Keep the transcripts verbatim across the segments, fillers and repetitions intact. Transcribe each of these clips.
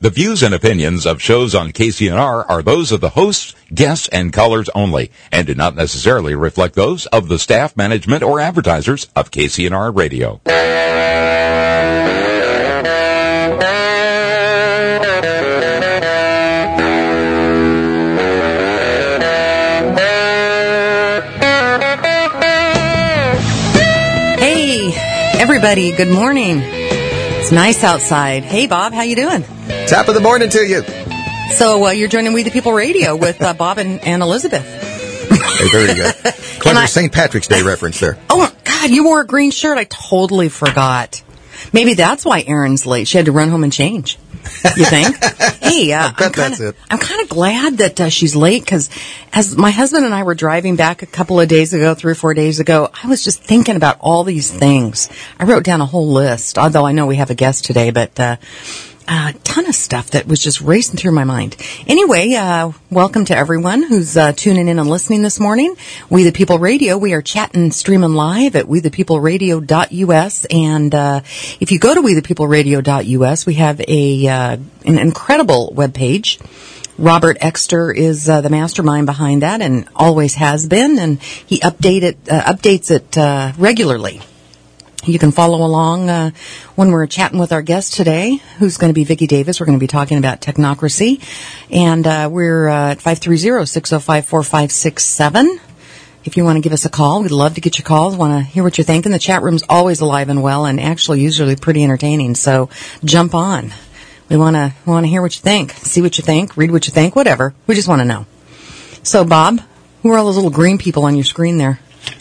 The views and opinions of shows on K C N R are those of the hosts, guests, and callers only, and do not necessarily reflect those of the staff, management, or advertisers of K C N R Radio. Hey, everybody, good morning. It's nice outside. Hey, Bob, how you doing? Top of the morning to you. So uh, you're joining We the People Radio with uh, Bob and, and Elizabeth. Hey, very good. Clever Saint Patrick's Day reference there. Oh, God, you wore a green shirt. I totally forgot. Maybe that's why Erin's late. She had to run home and change. You think? Hey, uh, I bet I'm kinda, that's it. I'm kind of glad that uh, she's late because as my husband and I were driving back a couple of days ago, three or four days ago, I was just thinking about all these things. I wrote down a whole list, although I know we have a guest today, but uh, a ton of stuff that was just racing through my mind. Anyway, uh, welcome to everyone who's uh, tuning in and listening this morning. We the People Radio, we are chatting, streaming live at we the people radio dot U S. And uh, if you go to we the people radio dot U S, we have a uh, an incredible webpage. Robert Exter is uh, the mastermind behind that and always has been, and he update it, uh, updates it uh, regularly. You can follow along uh, when we're chatting with our guest today, who's going to be Vicki Davis. We're going to be talking about technocracy. And uh, we're uh, at five three zero, six zero five, four five six seven. If you want to give us a call, we'd love to get your calls. Want to hear what you're thinking. The chat room's always alive and well and actually usually pretty entertaining. So jump on. We want to want to hear what you think, see what you think, read what you think, whatever. We just want to know. So, Bob, who are all those little green people on your screen there?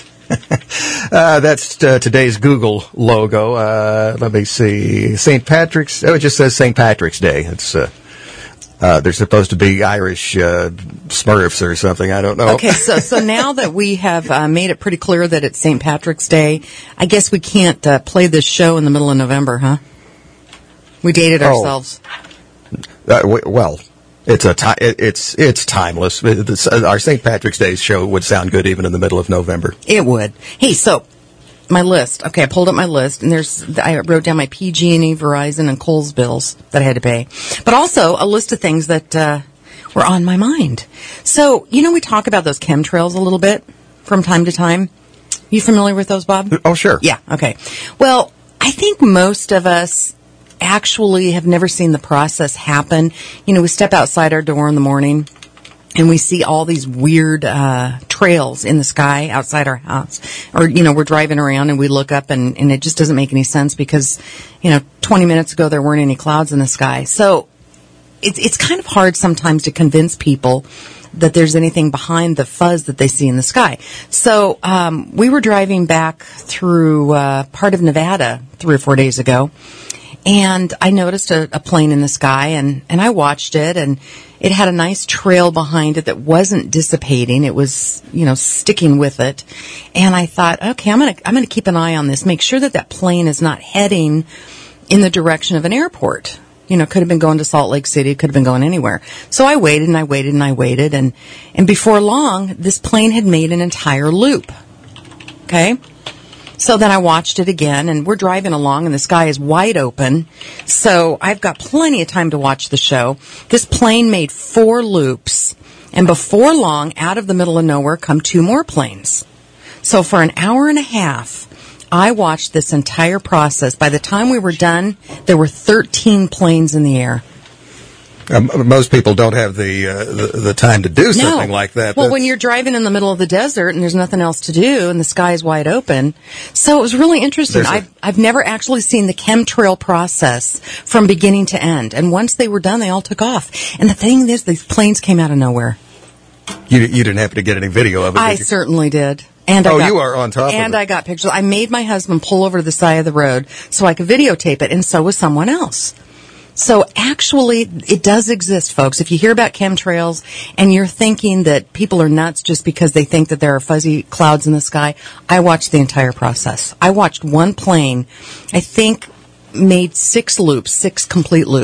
uh, that's uh, today's Google logo. Uh, let me see. Saint Patrick's. Oh, it just says Saint Patrick's Day. It's uh, uh, they're supposed to be Irish uh, Smurfs or something. I don't know. Okay, so so now that we have uh, made it pretty clear that it's Saint Patrick's Day, I guess we can't uh, play this show in the middle of November, huh? We dated ourselves. Oh. Uh, w- well. It's a ti- it's it's timeless. It's, uh, our Saint Patrick's Day show would sound good even in the middle of November. It would. Hey, so my list. Okay, I pulled up my list, and there's I wrote down my P G and E, Verizon, and Kohl's bills that I had to pay, but also a list of things that uh, were on my mind. So you know, we talk about those chemtrails a little bit from time to time. You familiar with those, Bob? Oh, sure. Yeah. Okay. Well, I think most of us actually have never seen the process happen. You know, we step outside our door in the morning and we see all these weird uh trails in the sky outside our house. Or, you know, we're driving around and we look up and, and it just doesn't make any sense because, you know, twenty minutes ago there weren't any clouds in the sky. So it's it's kind of hard sometimes to convince people that there's anything behind the fuzz that they see in the sky. So um we were driving back through uh part of Nevada three or four days ago. And I noticed a, a plane in the sky, and, and I watched it, and it had a nice trail behind it that wasn't dissipating. It was, you know, sticking with it. And I thought, okay, I'm gonna I'm gonna keep an eye on this, make sure that that plane is not heading in the direction of an airport. You know, it could have been going to Salt Lake City, it could have been going anywhere. So I waited and I waited and I waited, and and before long, this plane had made an entire loop. Okay. So then I watched it again, and we're driving along, and the sky is wide open. So I've got plenty of time to watch the show. This plane made four loops, and before long, out of the middle of nowhere come two more planes. So for an hour and a half, I watched this entire process. By the time we were done, there were thirteen planes in the air. Um, most people don't have the, uh, the the time to do something no. like that. Well, That's... when you're driving in the middle of the desert and there's nothing else to do and the sky is wide open. So it was really interesting. A... I've, I've never actually seen the chemtrail process from beginning to end. And once they were done, they all took off. And the thing is, these planes came out of nowhere. You, you didn't happen to get any video of it, I did you? certainly did. And I oh, got, you are on top of it. And I got pictures. I made my husband pull over to the side of the road so I could videotape it, and so was someone else. So actually, it does exist, folks. If you hear about chemtrails and you're thinking that people are nuts just because they think that there are fuzzy clouds in the sky, I watched the entire process. I watched one plane, I think, made six loops, six complete loops.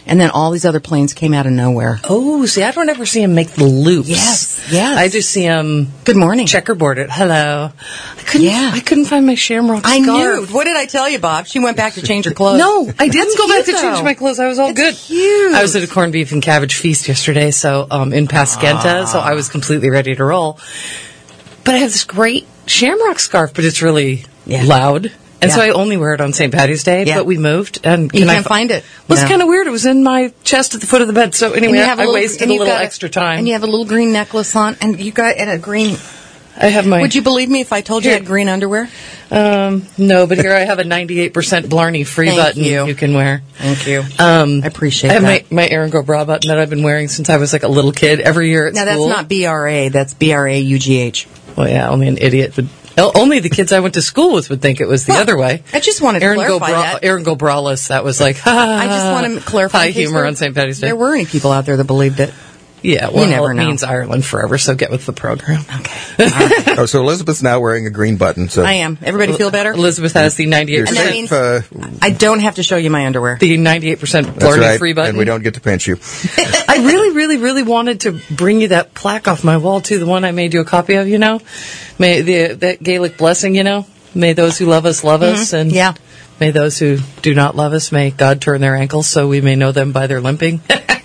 And then all these other planes came out of nowhere. Oh, see, I don't ever see him make the loops. Yes, yes. I just see him. Good morning. Checkerboard it. Hello. I couldn't. Yeah. I couldn't find my shamrock I scarf. knew. What did I tell you, Bob? She went back to change her clothes. No, I didn't That's go back to cute, change though. my clothes. I was all It's good. cute. I was at a corned beef and cabbage feast yesterday, so um, in Paskenta, so I was completely ready to roll. But I have this great shamrock scarf, but it's really Yeah. loud. And Yeah. so I only wear it on Saint Patty's Day, Yeah. but we moved. And You can I can't fi- find it. Well, it's No. kind of weird. It was in my chest at the foot of the bed. So And anyway, you I, have a I little- wasted and a you've little got extra time. And you have a little green necklace on, and you got and a green. I have my... Would you believe me if I told you I Here. had green underwear? Um, no, but here I have a ninety-eight percent Blarney free Thank button you. you can wear. Thank you. Um, I appreciate I have that. my, my Aaron Go bra button that I've been wearing since I was like a little kid every year at Now, school. that's not B R A. That's B R A U G H. Well, yeah, only an idiot would. o- Only the kids I went to school with would think it was the Well, other way. I just wanted to Aaron Go clarify bra, that. Aaron Go braless. That was like, ha, ha, I just ha, want to clarify. high in case humor there- on Saint Patty's Day. There were any people out there that believed it. Yeah, well, never it know. means Ireland forever. So get with the program. Okay. All right. Oh, so Elizabeth's now wearing a green button. So I am. Everybody feel better? Elizabeth has the ninety-eight You're And that percent, safe. means- uh, I don't have to show you my underwear. the ninety-eight percent that's Blarney right. free button. And we don't get to pinch you. I really, really, really wanted to bring you that plaque off my wall too. The one I made you a copy of, you know, may the that Gaelic blessing, you know, may those who love us love us, and Yeah. may those who do not love us, may God turn their ankles so we may know them by their limping.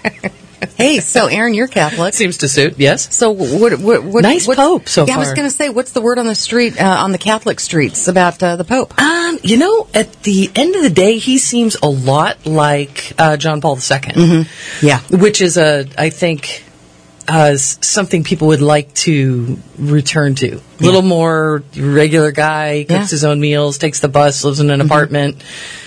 Hey, so Aaron, you're Catholic. Seems to suit. Yes. So what? What? what Nice what's- Pope so yeah, I was far. going to say, what's the word on the street, uh, on the Catholic streets about uh, the Pope? Um, you know, at the end of the day, he seems a lot like uh, John Paul the Second, Yeah. which is a, I think, uh, s- something people would like to return to. A little more regular guy, cooks Yeah. his own meals, takes the bus, lives in an apartment.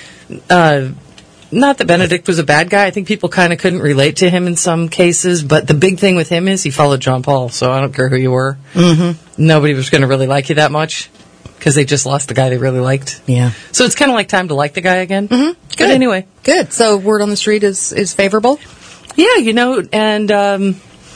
Uh, not that Benedict was a bad guy. I think people kind of couldn't relate to him in some cases, but the big thing with him is he followed John Paul, so I don't care who you were. Mm-hmm. Nobody was going to really like you that much because they just lost the guy they really liked. Yeah. So it's kind of like time to like the guy again. Mm-hmm. But anyway. Good. So word on the street is is favorable. Yeah, you know, and um,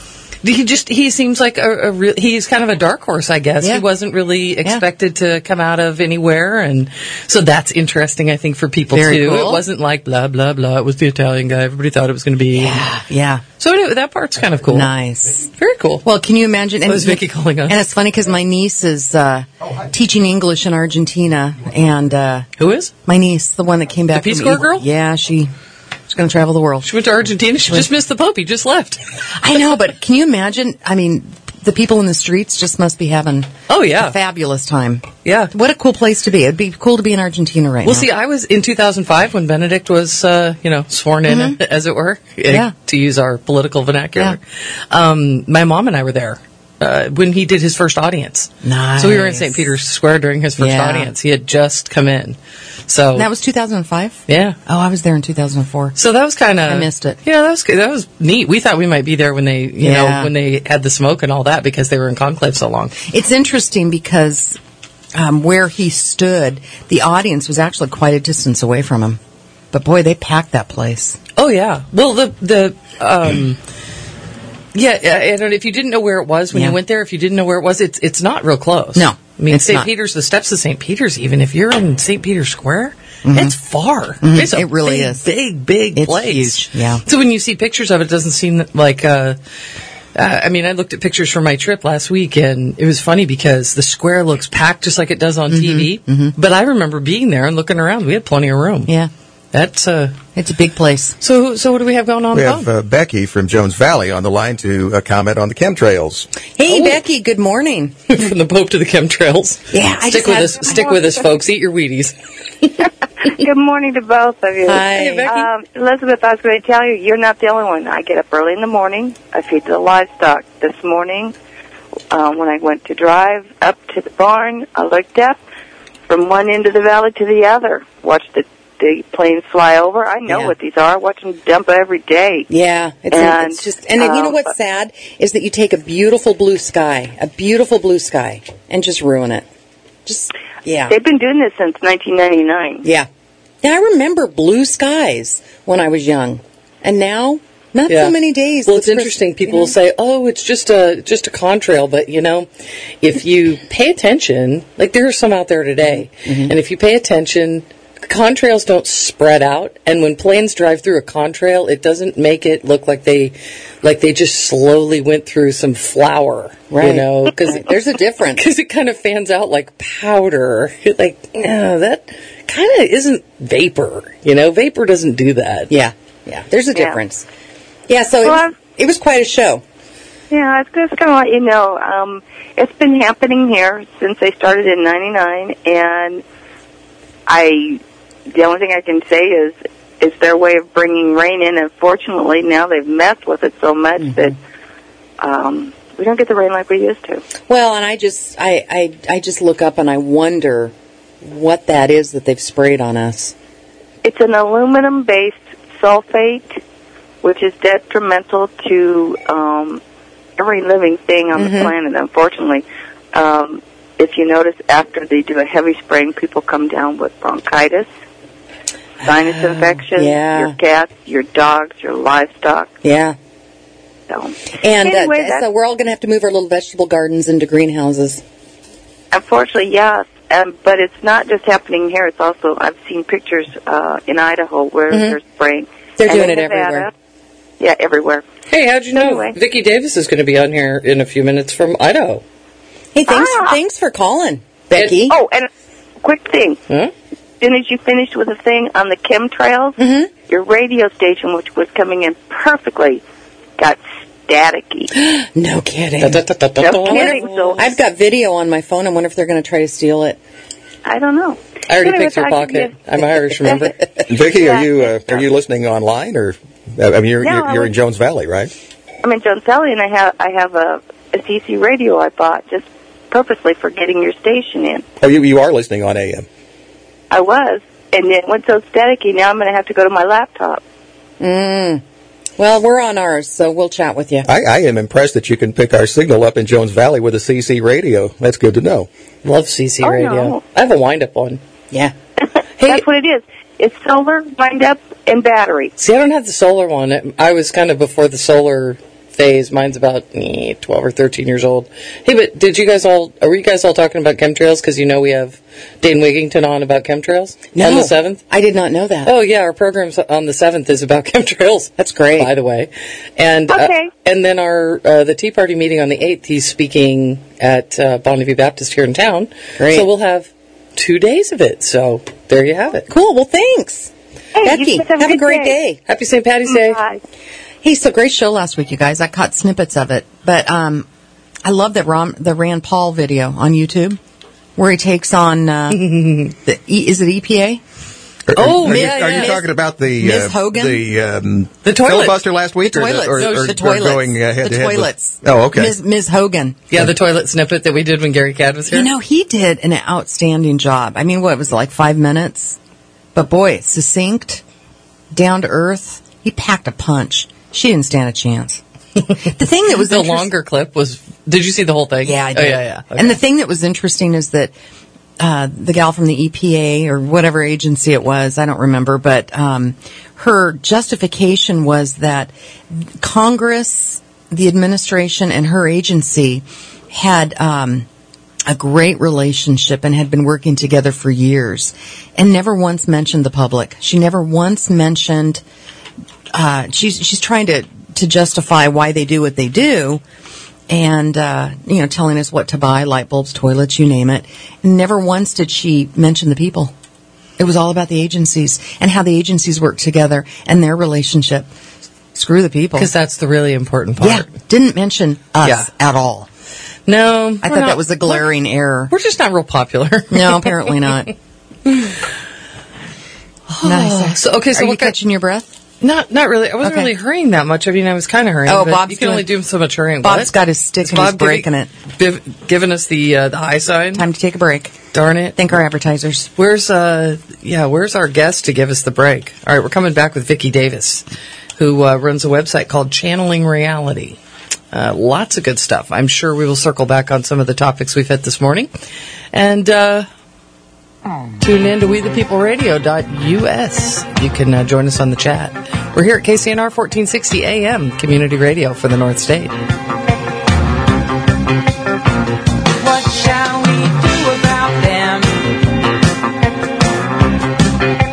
he just, he seems like a, a real, he's kind of a dark horse, I guess. Yeah. He wasn't really expected to come out of anywhere. And so that's interesting, I think, for people Very too. cool. It wasn't like blah, blah, blah. It was the Italian guy. Everybody thought it was going to be. Yeah. Yeah. So anyway, that part's kind of cool. Nice. Very cool. Well, can you imagine? And, What is Vicky calling us? And it's funny because my niece is uh, teaching English in Argentina, and uh, Who is? my niece, the one that came back, The Peace from Corps Eagle- girl? Yeah, she she's going to travel the world. She went to Argentina. She just missed the Pope. He just left. I know, but can you imagine? I mean, the people in the streets just must be having Oh, yeah. a fabulous time. Yeah. What a cool place to be. It'd be cool to be in Argentina right Well, now. see, I was in two thousand five when Benedict was, uh, you know, sworn in, as it were, eh, Yeah. to use our political vernacular. Um, my mom and I were there uh, when he did his first audience. Nice. So we were in Saint Peter's Square during his first Yeah. audience. He had just come in. So And that was two thousand five? yeah. Oh, I was there in two thousand four. So that was kind of I missed it. Yeah, that was good. That was neat. We thought we might be there when they, you Yeah. know, when they had the smoke and all that because they were in conclave so long. It's interesting because um, where he stood, the audience was actually quite a distance away from him. But boy, they packed that place. Oh yeah. Well, the the um, yeah. I don't. If you didn't know where it was when Yeah. you went there, if you didn't know where it was, it's it's not real close. No, I mean it's Saint not. Peter's, the steps of Saint Peter's. Even if you're in Saint Peter's Square, it's far. It's a It really big, is. big, big It's place. huge, yeah. So when you see pictures of it, it doesn't seem like. Uh, uh, I mean, I looked at pictures from my trip last week, and it was funny because the square looks packed just like it does on T V. But I remember being there and looking around. We had plenty of room. Yeah, That's uh. it's a big place. So, so what do we have going on? We the have phone? uh, Becky from Jones Valley on the line to uh, comment on the chemtrails. Hey, Becky, good morning. From the Pope to the chemtrails. Yeah, I stick just with had- us. Stick with us, folks. Eat your Wheaties. Good morning to both of you. Hi. Hey, Becky. Um, Elizabeth, I was going to tell you, you're not the only one. I get up early in the morning. I feed the livestock. This morning, um, when I went to drive up to the barn, I looked up from one end of the valley to the other. Watched the, the planes fly over. I know Yeah. what these are. I watch them dump every day. Yeah, it's, And, it's just, and you know um, what's sad is that you take a beautiful blue sky, a beautiful blue sky, and just ruin it. Just, yeah. They've been doing this since nineteen ninety-nine. Yeah. Yeah, I remember blue skies when I was young. And now, not Yeah. so many days. Well, with it's Chris- interesting. People you know? will say, "Oh, it's just a just a contrail," but you know, if you pay attention, like there are some out there today, Mm-hmm. and if you pay attention, contrails don't spread out, and when planes drive through a contrail, it doesn't make it look like they like they just slowly went through some flour, Right. you know, because There's a difference. because it kind of fans out like powder. Like, no, that kind of isn't vapor, you know. Vapor doesn't do that. Yeah, yeah. There's a Yeah. difference. Yeah, so it, Well, was, it was quite a show. Yeah, I was just going to let you know, um, it's been happening here since they started in ninety-nine, and I, the only thing I can say is, it's their way of bringing rain in. Unfortunately, now they've messed with it so much Mm-hmm. that um, we don't get the rain like we used to. Well, and I just, I, I, I just look up and I wonder what that is that they've sprayed on us. It's an aluminum-based sulfate, which is detrimental to um, every living thing on Mm-hmm. the planet, unfortunately. Um, if you notice, after they do a heavy spraying, people come down with bronchitis, sinus infections, yeah. your cats, your dogs, your livestock. Yeah. So, And anyway, uh, that's, so we're all going to have to move our little vegetable gardens into greenhouses. unfortunately, yes. Um, but it's not just happening here. It's also, I've seen pictures uh, in Idaho where they're spraying. Mm-hmm. They're And doing in it Nevada, everywhere. Yeah, everywhere. Hey, how'd you know Anyway. Vicki Davis is going to be on here in a few minutes from Idaho? Hey, thanks, Ah. thanks for calling, Becky. Oh, and a quick thing. Huh? As soon as you finished with the thing on the chemtrails, Mm-hmm. your radio station, which was coming in perfectly, got staticky. No kidding. No Da-da-da-da-da. kidding. So I've got video on my phone. I wonder if they're going to try to steal it. I don't know. I already Anyway, picked your if I could pocket. get- I'm Irish, remember? Vicky, Yeah. are you uh, are you listening online or? I mean, you're No, you're, I you're was- in Jones Valley, right? I'm in Jones Valley, and I have I have a, a C C radio I bought just purposely for getting your station in. Oh, you you are listening on A M. I was, and it went so staticky. Now I'm going to have to go to my laptop. Mm. Well, we're on ours, so we'll chat with you. I, I am impressed that you can pick our signal up in Jones Valley with a C C radio. That's good to know. Love C C Oh, radio. no. I have a wind-up one. Yeah. Hey- That's what it is. It's solar, wind up, and battery. See, I don't have the solar one. It- I was kind of before the solar phase. Mine's about eh, twelve or thirteen years old. Hey, but did you guys all, were you guys all talking about chemtrails? Because you know we have Dane Wigington on about chemtrails No, on the seventh. I did not know that. Oh, yeah, our program on the seventh is about chemtrails. That's great. By the way. And Okay. uh, and then our uh, the Tea Party meeting on the eighth, he's speaking at uh, Bonnevie Baptist here in town. Great. So we'll have two days of it. So there you have it. Cool. Well, thanks. Hey, Becky, you guys have, a good great day. Happy Saint Patty's Day. Bye. Hey, so great show last week, you guys. I caught snippets of it, but um, I love that Ron, the Rand Paul video on YouTube where he takes on uh, the e, is it E P A? Oh, are, yeah, you, are yeah. you talking about the Miz uh, Hogan? the um, The toilet. filibuster last week, The toilets. or, the, or, No, or, the or toilets. going uh, head the to head with- toilets. Oh, okay. Miz Miz Hogan. Yeah, the toilet snippet that we did when Gary Cadd was here. You know, he did an outstanding job. I mean, what was it, like five minutes? But boy, succinct, down to earth. He packed a punch. She didn't stand a chance. The thing that was the interest- longer clip was. Did you see the whole thing? Yeah, I Oh, did. yeah, yeah. Okay. And the thing that was interesting is that uh, the gal from the E P A or whatever agency it was, I don't remember, but um, her justification was that Congress, the administration, and her agency had um, a great relationship and had been working together for years and never once mentioned the public. She never once mentioned, uh, she's, she's trying to, to justify why they do what they do. And, uh, you know, telling us what to buy, light bulbs, toilets, you name it. And never once did she mention the people. It was all about the agencies and how the agencies work together and their relationship. Screw the people. Because that's the really important part. Yeah, didn't mention us Yeah. at all. No, I thought that was a glaring error. We're just not real popular. No, apparently not. Nice. So okay, so Are you what kind- catching your breath? Not, not really. I wasn't Okay. really hurrying that much. I mean, I was kind of hurrying. Oh, but Bob's you can only doing- do so much hurrying. Bob's What? got his stick Is and he's Bob giving- breaking it. giv- giving us the uh, the high sign. Time to take a break. Darn it. Thank our advertisers. Where's uh yeah, where's our guest to give us the break? All right, we're coming back with Vicki Davis, who uh, runs a website called Channeling Reality. Uh, lots of good stuff. I'm sure we will circle back on some of the topics we've hit this morning. And uh, tune in to we the people radio dot U S. You can uh, join us on the chat. We're here at K C N R fourteen sixty A M, community radio for the North State. What shall we do about them?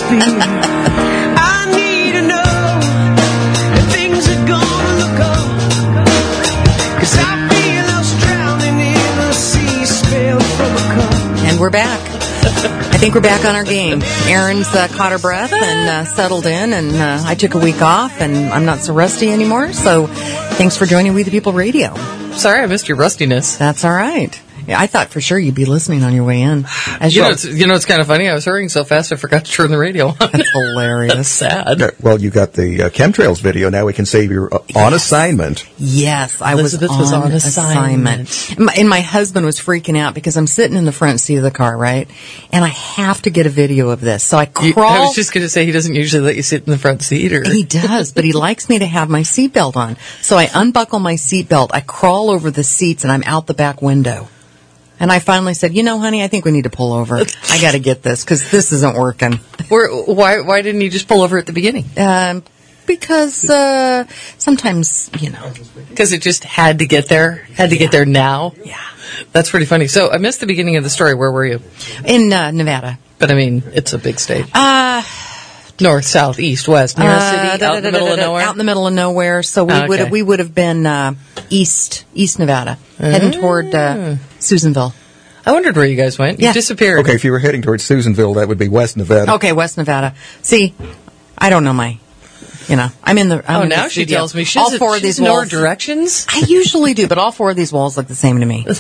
feel. I need to know if things are gonna look up, 'cause I feel us drowning in a sea spilled from a cup. And we're back. I think we're back on our game. Erin's uh, caught her breath and uh, settled in, and uh, I took a week off, and I'm not so rusty anymore. So thanks for joining We the People Radio. Sorry, I missed your rustiness. That's all right. Yeah, I thought for sure you'd be listening on your way in. As You know, well. it's, you know, it's kind of funny. I was hurrying so fast I forgot to turn the radio on. That's hilarious. That's sad. Uh, Well, you got the uh, chemtrails video. Now we can say you're uh, on assignment. Yes, I Elizabeth was was on, on assignment. assignment. My, and my husband was freaking out because I'm sitting in the front seat of the car, right? And I have to get a video of this. So I You- crawl. I was just going to say he doesn't usually let you sit in the front seat. Or He does, but he likes me to have my seatbelt on. So I unbuckle my seatbelt, I crawl over the seats, and I'm out the back window. And I finally said, you know, honey, I think we need to pull over. I got to get this because this isn't working. Where, why, why didn't you just pull over at the beginning? Um, because uh, sometimes, you know. Because it just had to get there, had to get there now. Yeah. That's pretty funny. So I missed the beginning of the story. Where were you? In uh, Nevada. But I mean, it's a big state. Uh, North, south, east, west, near a city, out in the middle of nowhere. Out in the middle of nowhere. So we Ah, would okay. we would have been uh, east East Nevada, heading toward uh, Susanville. I wondered where you guys went. You Yeah. disappeared. Okay, if you were heading towards Susanville, that would be West Nevada. Okay, West Nevada. See, I don't know my, you know, I'm in the. I'm Oh, in the now she studio. tells me she all doesn't- four of she these doesn't know her walls. directions. I usually do, but all four of these walls look the same to me.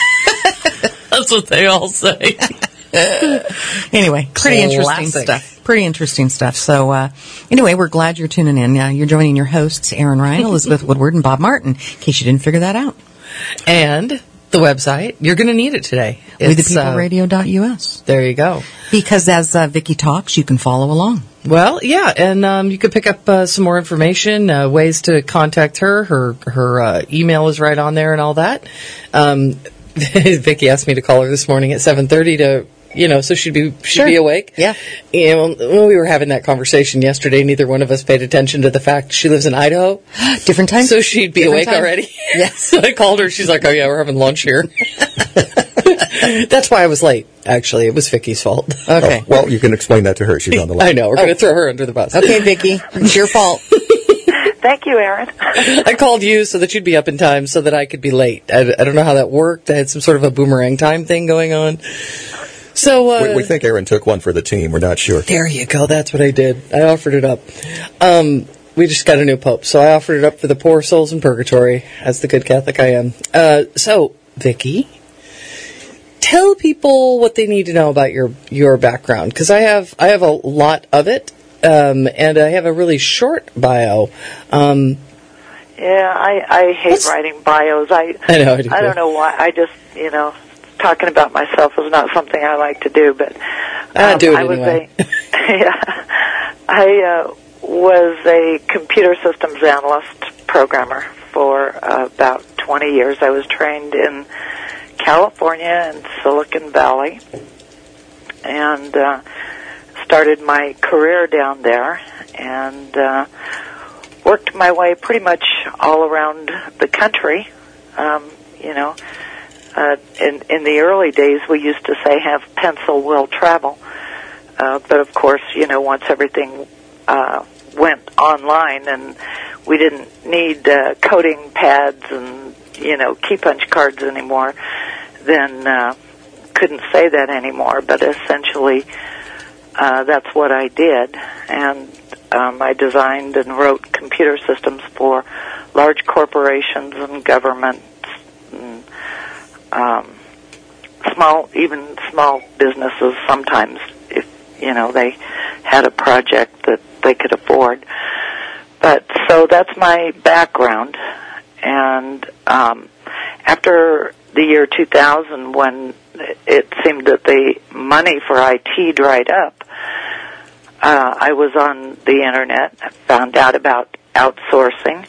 That's what they all say. Anyway, pretty interesting Classic. stuff. Pretty interesting stuff. So, uh, anyway, we're glad you're tuning in. Uh, you're joining your hosts, Erin Ryan, Elizabeth Woodward, and Bob Martin, in case you didn't figure that out. And the website, you're going to need it today. We the It's, people uh, radio dot U S. There you go. Because as uh, Vicky talks, you can follow along. Well, yeah, and um, you could pick up uh, some more information, uh, ways to contact her. Her her uh, email is right on there and all that. Um, Vicky asked me to call her this morning at seven thirty to, you know, so she'd be she'd Sure. be awake. Yeah. And when we were having that conversation yesterday, neither one of us paid attention to the fact she lives in Idaho. Different time? So she'd be Different awake time? already. Yes. So I called her. She's like, "Oh yeah, we're having lunch here." That's why I was late. Actually, it was Vicky's fault. Okay. Oh, well, you can explain that to her. She's on the line. I know. We're going to throw her under the bus. Okay, Vicky. It's your fault. Thank you, Erin. I called you so that you'd be up in time so that I could be late. I, I don't know how that worked. I had some sort of a boomerang time thing going on. So uh, We, we think Aaron took one for the team. We're not sure. there you go. That's what I did. I offered it up. Um, we just got a new pope, so I offered it up for the poor souls in purgatory, as the good Catholic I am. Uh, so, Vicky, tell people what they need to know about your your background, because I have I have a lot of it, um, and I have a really short bio. Um, Yeah, I, I hate What's- writing bios. I I know, I do I don't too. know why. I just, you know, talking about myself is not something I like to do. But um, Ah, do it I was anyway. a, yeah, I uh, was a computer systems analyst programmer for uh, about twenty years. I was trained in California and Silicon Valley, and uh, started my career down there, and uh, worked my way pretty much all around the country. Um, you know, uh, in in the early days, we used to say, "Have pencil, will travel." Uh, but of course, you know, once everything uh, went online, and we didn't need uh, coding pads and, you know, key punch cards anymore, then uh, couldn't say that anymore. But essentially, uh, that's what I did, and um, I designed and wrote computer systems for large corporations and governments, and um, small, even small businesses sometimes, if, you know, they had a project that they could afford. But so that's my background. And um, after the year two thousand, when it seemed that the money for I T dried up, uh, I was on the internet, found out about outsourcing,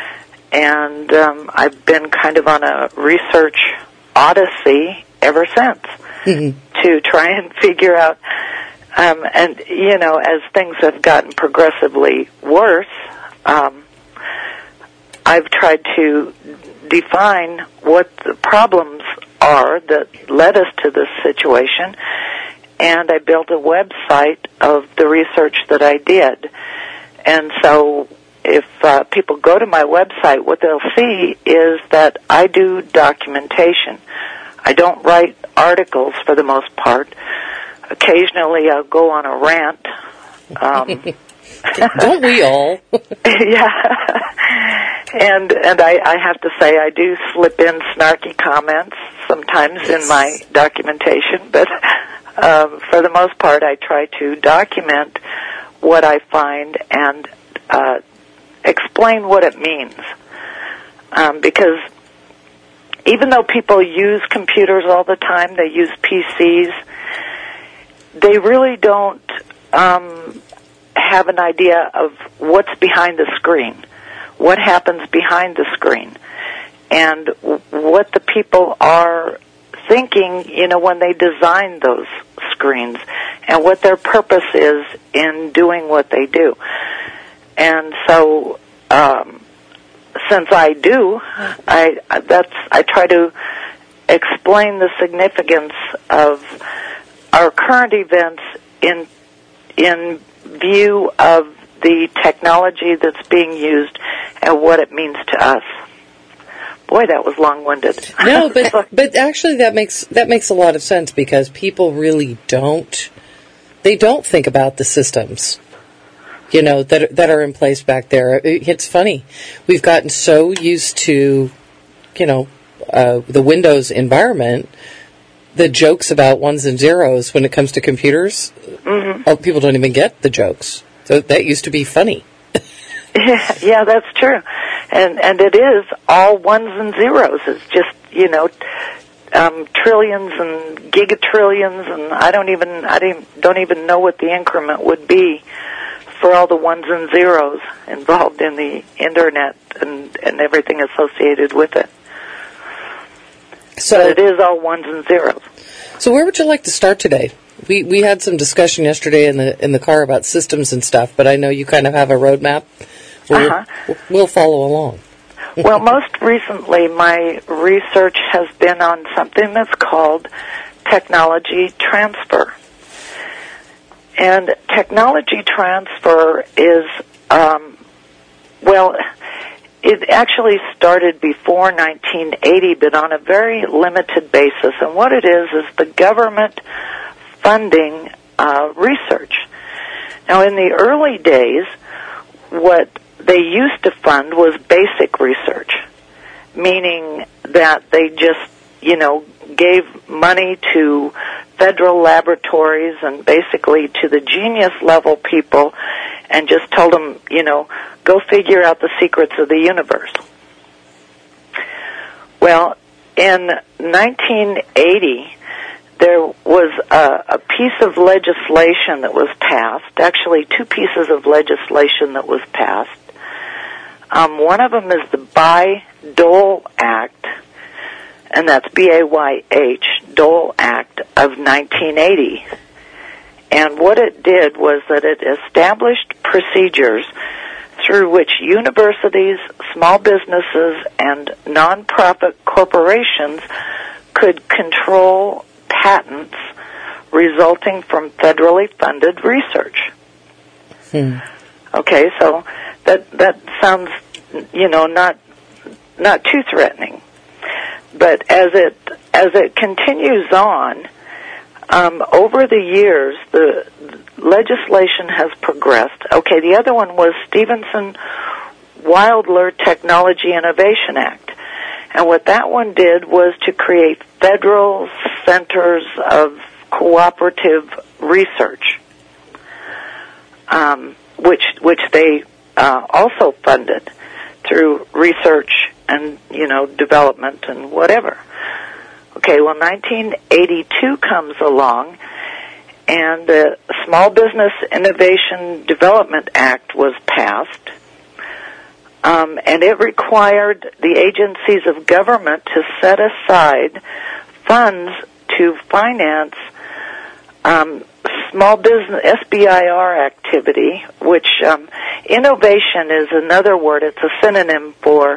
and um, I've been kind of on a research odyssey ever since mm-hmm. to try and figure out, um, and, you know, as things have gotten progressively worse, um, I've tried to define what the problems are that led us to this situation, and I built a website of the research that I did. And so if uh, people go to my website, what they'll see is that I do documentation. I don't write articles for the most part. Occasionally I'll go on a rant. Um, Don't we all? yeah. And and I, I have to say I do slip in snarky comments sometimes in my documentation, but um, for the most part I try to document what I find and uh, explain what it means. Um, because even though people use computers all the time, they use P Cs, they really don't um, have an idea of what's behind the screen, what happens behind the screen, and w- what the people are thinking, you know, when they design those screens, and what their purpose is in doing what they do. And so, um, since I do, I that's I try to explain the significance of our current events in in view of the technology that's being used and what it means to us. Boy, that was long-winded. No, but but actually that makes that makes a lot of sense, because people really don't they don't think about the systems, you know, that that are in place back there. It's funny. We've gotten so used to, you know, uh, the Windows environment, the jokes about ones and zeros when it comes to computers, mm-hmm. oh, people don't even get the jokes. So that used to be funny. yeah, yeah, that's true. And and it is all ones and zeros. It's just, you know, um, trillions and gigatrillions, and I don't even I don't, don't even know what the increment would be for all the ones and zeros involved in the internet and, and everything associated with it. So but it is all ones and zeros. So where would you like to start today? We we had some discussion yesterday in the in the car about systems and stuff, but I know you kind of have a roadmap. Uh-huh. We'll, we'll follow along. Well, most recently, my research has been on something that's called technology transfer. And technology transfer is, um, well, it actually started before nineteen eighty, but on a very limited basis. And what it is is the government funding uh, research. Now, in the early days, what they used to fund was basic research, meaning that they just, you know, gave money to federal laboratories and basically to the genius level people and just told them, you know, go figure out the secrets of the universe. Well, in nineteen eighty, there was a, a piece of legislation that was passed, actually two pieces of legislation that was passed. Um, one of them is the Bayh-Dole Act, and that's B A Y H, Dole Act of nineteen eighty. And what it did was that it established procedures through which universities, small businesses, and nonprofit corporations could control patents resulting from federally funded research. Hmm. Okay, so that that sounds, you know, not not too threatening. But as it as it continues on, um, over the years, the legislation has progressed. Okay, the other one was Stevenson-Wilder Technology Innovation Act. And what that one did was to create federal centers of cooperative research, um, which which they uh, also funded through research and, you know, development and whatever. Okay, well, nineteen eighty-two comes along, and the Small Business Innovation Development Act was passed. Um, and it required the agencies of government to set aside funds to finance um, small business S B I R activity, which um, innovation is another word. It's a synonym for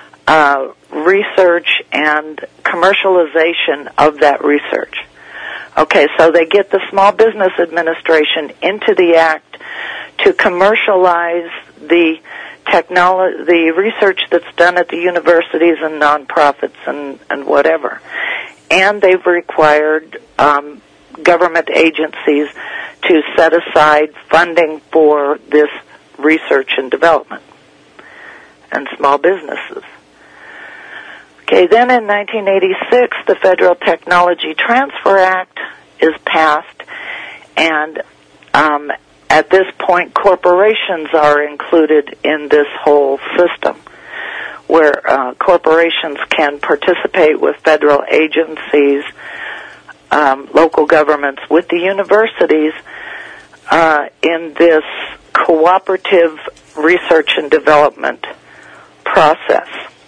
uh, research and commercialization of that research. Okay, so they get the Small Business Administration into the act to commercialize the technolo- the research that's done at the universities and nonprofits and, and whatever. And they've required um, government agencies to set aside funding for this research and development and small businesses. Okay, then in nineteen eighty-six, the Federal Technology Transfer Act is passed, and um, at this point, corporations are included in this whole system, where uh, corporations can participate with federal agencies, um, local governments, with the universities uh, in this cooperative research and development process.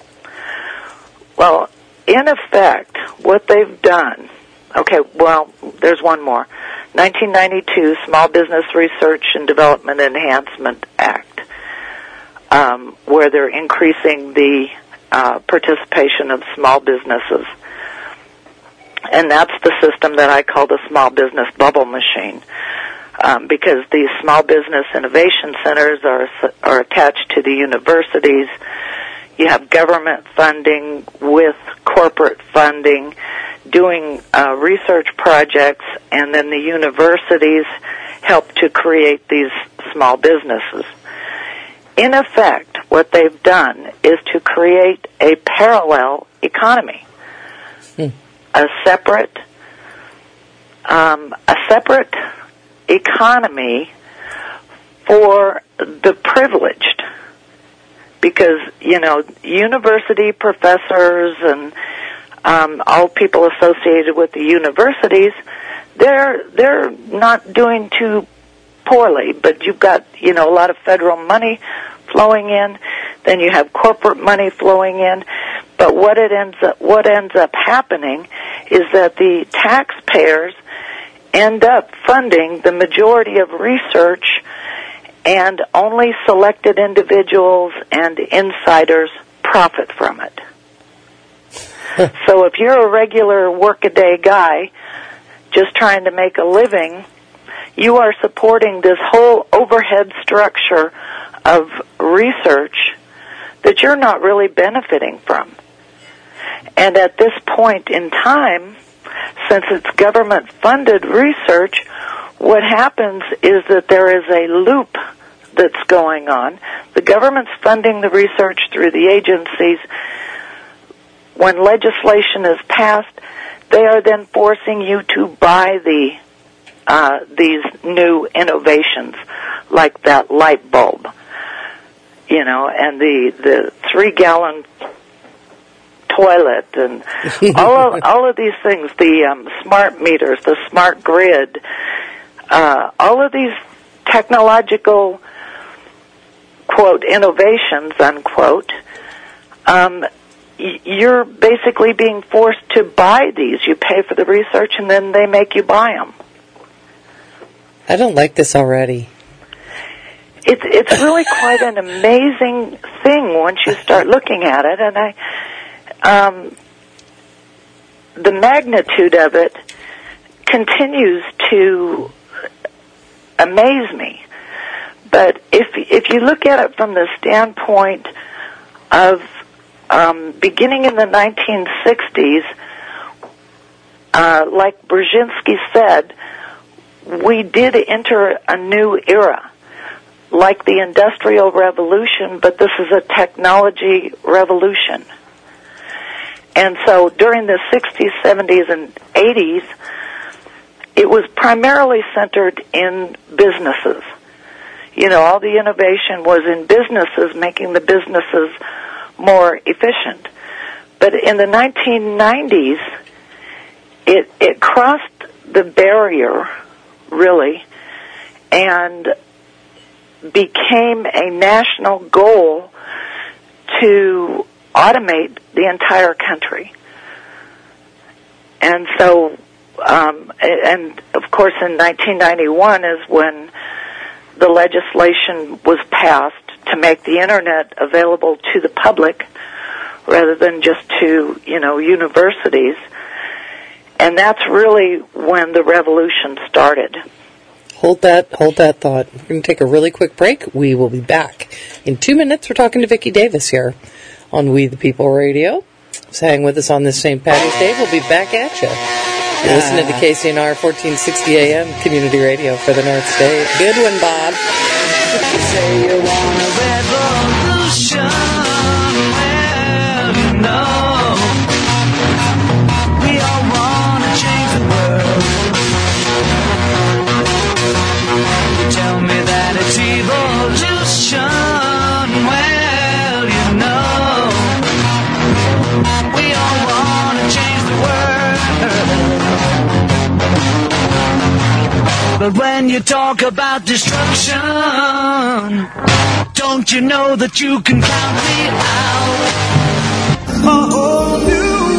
Well, in effect, what they've done, okay, well, there's one more. nineteen ninety-two Small Business Research and Development Enhancement Act, um, where they're increasing the uh, participation of small businesses. And that's the system that I call the small business bubble machine, um, because these small business innovation centers are are attached to the universities. You have government funding with corporate funding, doing uh, research projects, and then the universities help to create these small businesses. In effect, what they've done is to create a parallel economy, hmm. a separate, um, a separate economy for the privileged. Because, you know, university professors and um, all people associated with the universities, they're they're not doing too poorly. But you've got, you know, a lot of federal money flowing in. Then you have corporate money flowing in. But what it ends up what ends up happening is that the taxpayers end up funding the majority of research, and only selected individuals and insiders profit from it. So if you're a regular workaday guy just trying to make a living, you are supporting this whole overhead structure of research that you're not really benefiting from. And at this point in time, since it's government-funded research, what happens is that there is a loop that's going on. The government's funding the research through the agencies. When legislation is passed, they are then forcing you to buy the uh, these new innovations, like that light bulb, you know, and the the three gallon toilet, and all of all of these things, the um, smart meters, the smart grid, uh, all of these technological, quote, innovations, unquote, um, y- you're basically being forced to buy these. You pay for the research, and then they make you buy them. I don't like this already. It's it's really quite an amazing thing once you start looking at it, and I, um, the magnitude of it continues to amaze me. But if if you look at it from the standpoint of um, beginning in the nineteen sixties, uh, like Brzezinski said, we did enter a new era, like the Industrial Revolution, but this is a technology revolution. And so during the sixties, seventies, and eighties, it was primarily centered in businesses. You know, all the innovation was in businesses, making the businesses more efficient. But in the nineteen nineties, it it crossed the barrier, really, and became a national goal to automate the entire country. And so, um, and of course in nineteen ninety-one is when the legislation was passed to make the internet available to the public rather than just to, you know, universities. and that's really when the revolution started. Hold that, hold that thought. We're going to take a really quick break. We will be back in two minutes. We're talking to Vicki Davis here on We the People Radio. So hang with us on this Saint Patty's Day. We'll be back at you. You're listening to K C N R fourteen sixty A M Community Radio for the North State. Good one, Bob. Say you want a revolution, well, you know, we all want to change the world. You tell me that it's evolution, well, you know, we all want to change the world. But when you talk about destruction, don't you know that you can count me out? A whole new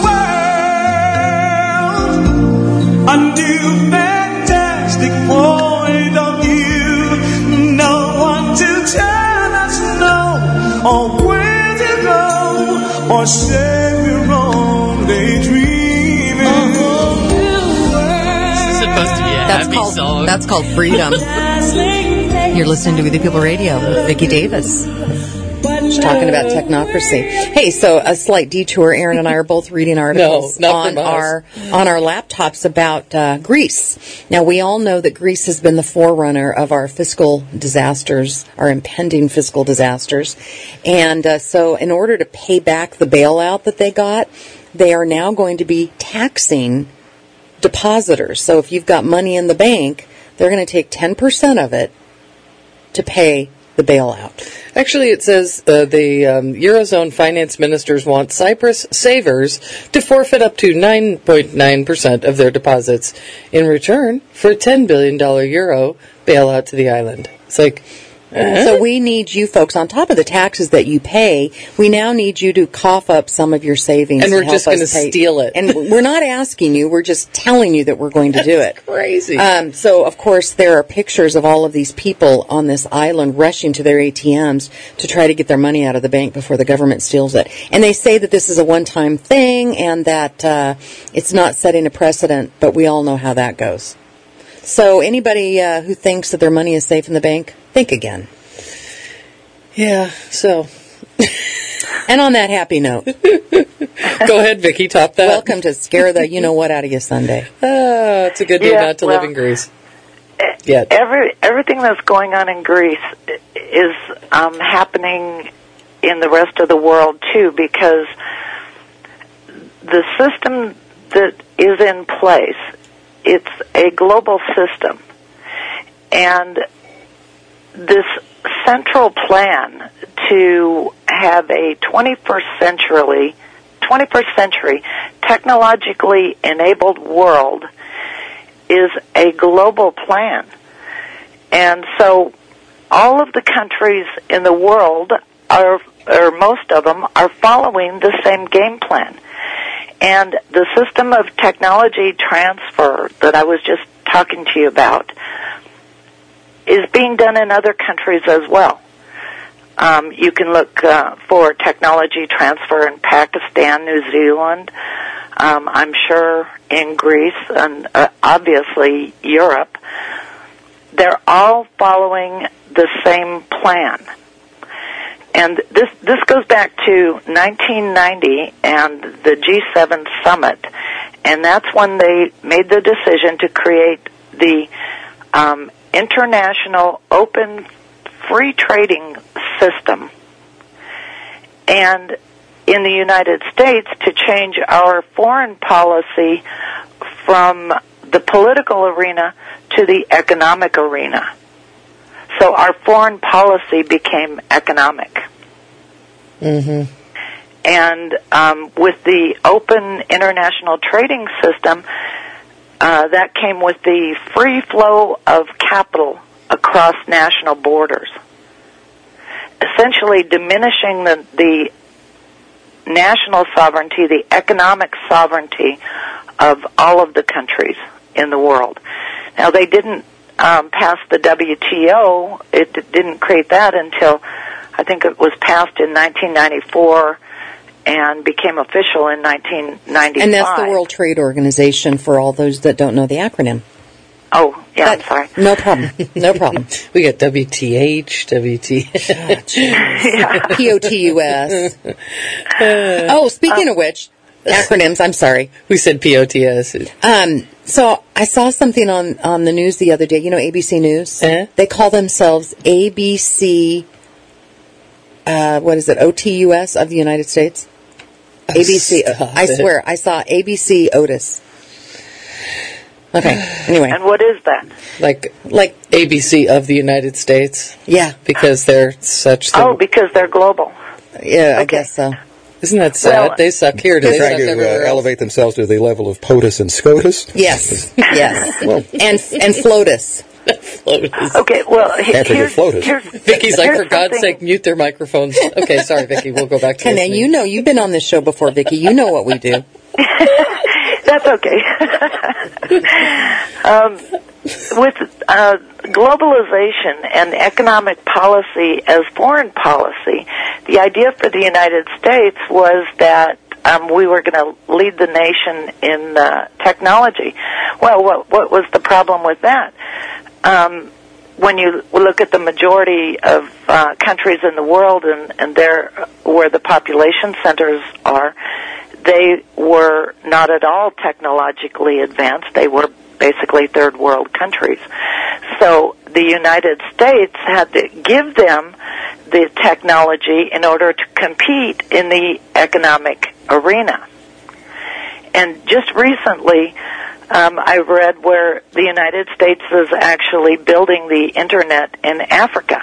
world, a new fantastic point of view. No one to tell us no, or where to go, or say we're only dreaming. A whole new world. Supposed to be a That's happy called song. that's called freedom. You're listening to We the People Radio with Vicki Davis. She's talking about technocracy. Hey, so a slight detour. Aaron and I are both reading articles No, not on from us. our on our laptops about uh, Greece. Now, we all know that Greece has been the forerunner of our fiscal disasters, our impending fiscal disasters, and uh, so in order to pay back the bailout that they got, they are now going to be taxing depositors. So if you've got money in the bank, they're going to take ten percent of it to pay the bailout. Actually, it says uh, the um, Eurozone finance ministers want Cyprus savers to forfeit up to nine point nine percent of their deposits in return for a ten billion dollars euro bailout to the island. It's like, uh-huh. So we need you folks, on top of the taxes that you pay, we now need you to cough up some of your savings. And we're to help just gonna us pay- steal it. And we're not asking you, we're just telling you that we're going to do it. crazy. Um, so, of course, there are pictures of all of these people on this island rushing to their A T Ms to try to get their money out of the bank before the government steals it. And they say that this is a one-time thing and that uh, it's not setting a precedent, but we all know how that goes. So anybody uh, who thinks that their money is safe in the bank, think again. yeah, so And on that happy note, go ahead, Vicki, top that. welcome to Scare the You-Know-What Out of You Sunday. Oh, it's a good day Yeah, not to well, live in Greece. Yet. Every everything that's going on in Greece is um, happening in the rest of the world too, because the system that is in place, it's a global system, and this central plan to have a twenty-first century, twenty-first century technologically enabled world is a global plan. And so all of the countries in the world are, or most of them, are following the same game plan. And the system of technology transfer that I was just talking to you about is being done in other countries as well. Um, you can look uh, for technology transfer in Pakistan, New Zealand, um, I'm sure in Greece, and uh, obviously Europe. They're all following the same plan. And this this goes back to nineteen ninety and the G seven summit, and that's when they made the decision to create the um, international open free trading system, and in the United States to change our foreign policy from the political arena to the economic arena. So our foreign policy became economic. Mm-hmm. And um, with the open international trading system, uh, that came with the free flow of capital across national borders, essentially diminishing the, the national sovereignty, the economic sovereignty of all of the countries in the world. Now, they didn't um, pass the W T O. It didn't create that until I think it was passed in nineteen ninety-four, and became official in nineteen ninety-five. And that's the World Trade Organization for all those that don't know the acronym. Oh, yeah, But- I'm sorry. No problem. No problem. We got W T H, W T H. Yeah. P O T U S. Oh, speaking of which, acronyms, I'm sorry. We said P O T S. Um, so I saw something on, on the news the other day. You know A B C News? Eh? They call themselves A B C, uh, what is it, O T U S of the United States? A B C, Stop I it. swear, I saw A B C Otis. Okay, anyway. And what is that? Like Like, A B C of the United States, yeah, because they're such. Oh, The, because they're global. yeah, I Okay. guess so. isn't that sad? Well, they suck here. They're They suck trying to everywhere uh, else. elevate themselves to the level of POTUS and SCOTUS. Yes, yes. and and FLOTUS. Flotus. Okay, well, he- Can't forget here's, floaters. here's, Vicky's like, here's for God's something- sake, mute their microphones. Okay, sorry, Vicky. We'll go back to Now, listening. you know, you've been on this show before, Vicki. You know what we do. That's okay. um, with uh, globalization and economic policy as foreign policy, the idea for the United States was that um, we were going to lead the nation in uh, technology. Well, what, what was the problem with that? Um, when you look at the majority of uh, countries in the world and, and there where the population centers are, they were not at all technologically advanced. They were basically third world countries. So the United States had to give them the technology in order to compete in the economic arena. And just recently, um, I read where the United States is actually building the internet in Africa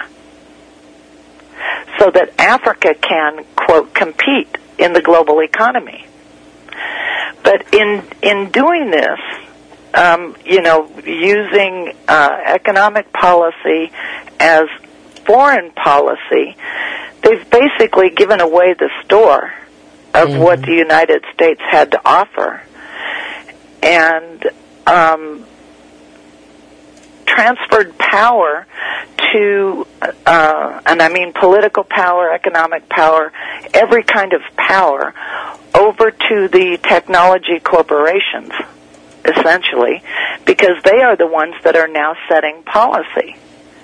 so that Africa can, quote, compete in the global economy. But in in doing this, um, you know, using uh, economic policy as foreign policy, they've basically given away the store of mm-hmm. what the United States had to offer, and um, transferred power to, uh, and I mean political power, economic power, every kind of power, over to the technology corporations, essentially, because they are the ones that are now setting policy.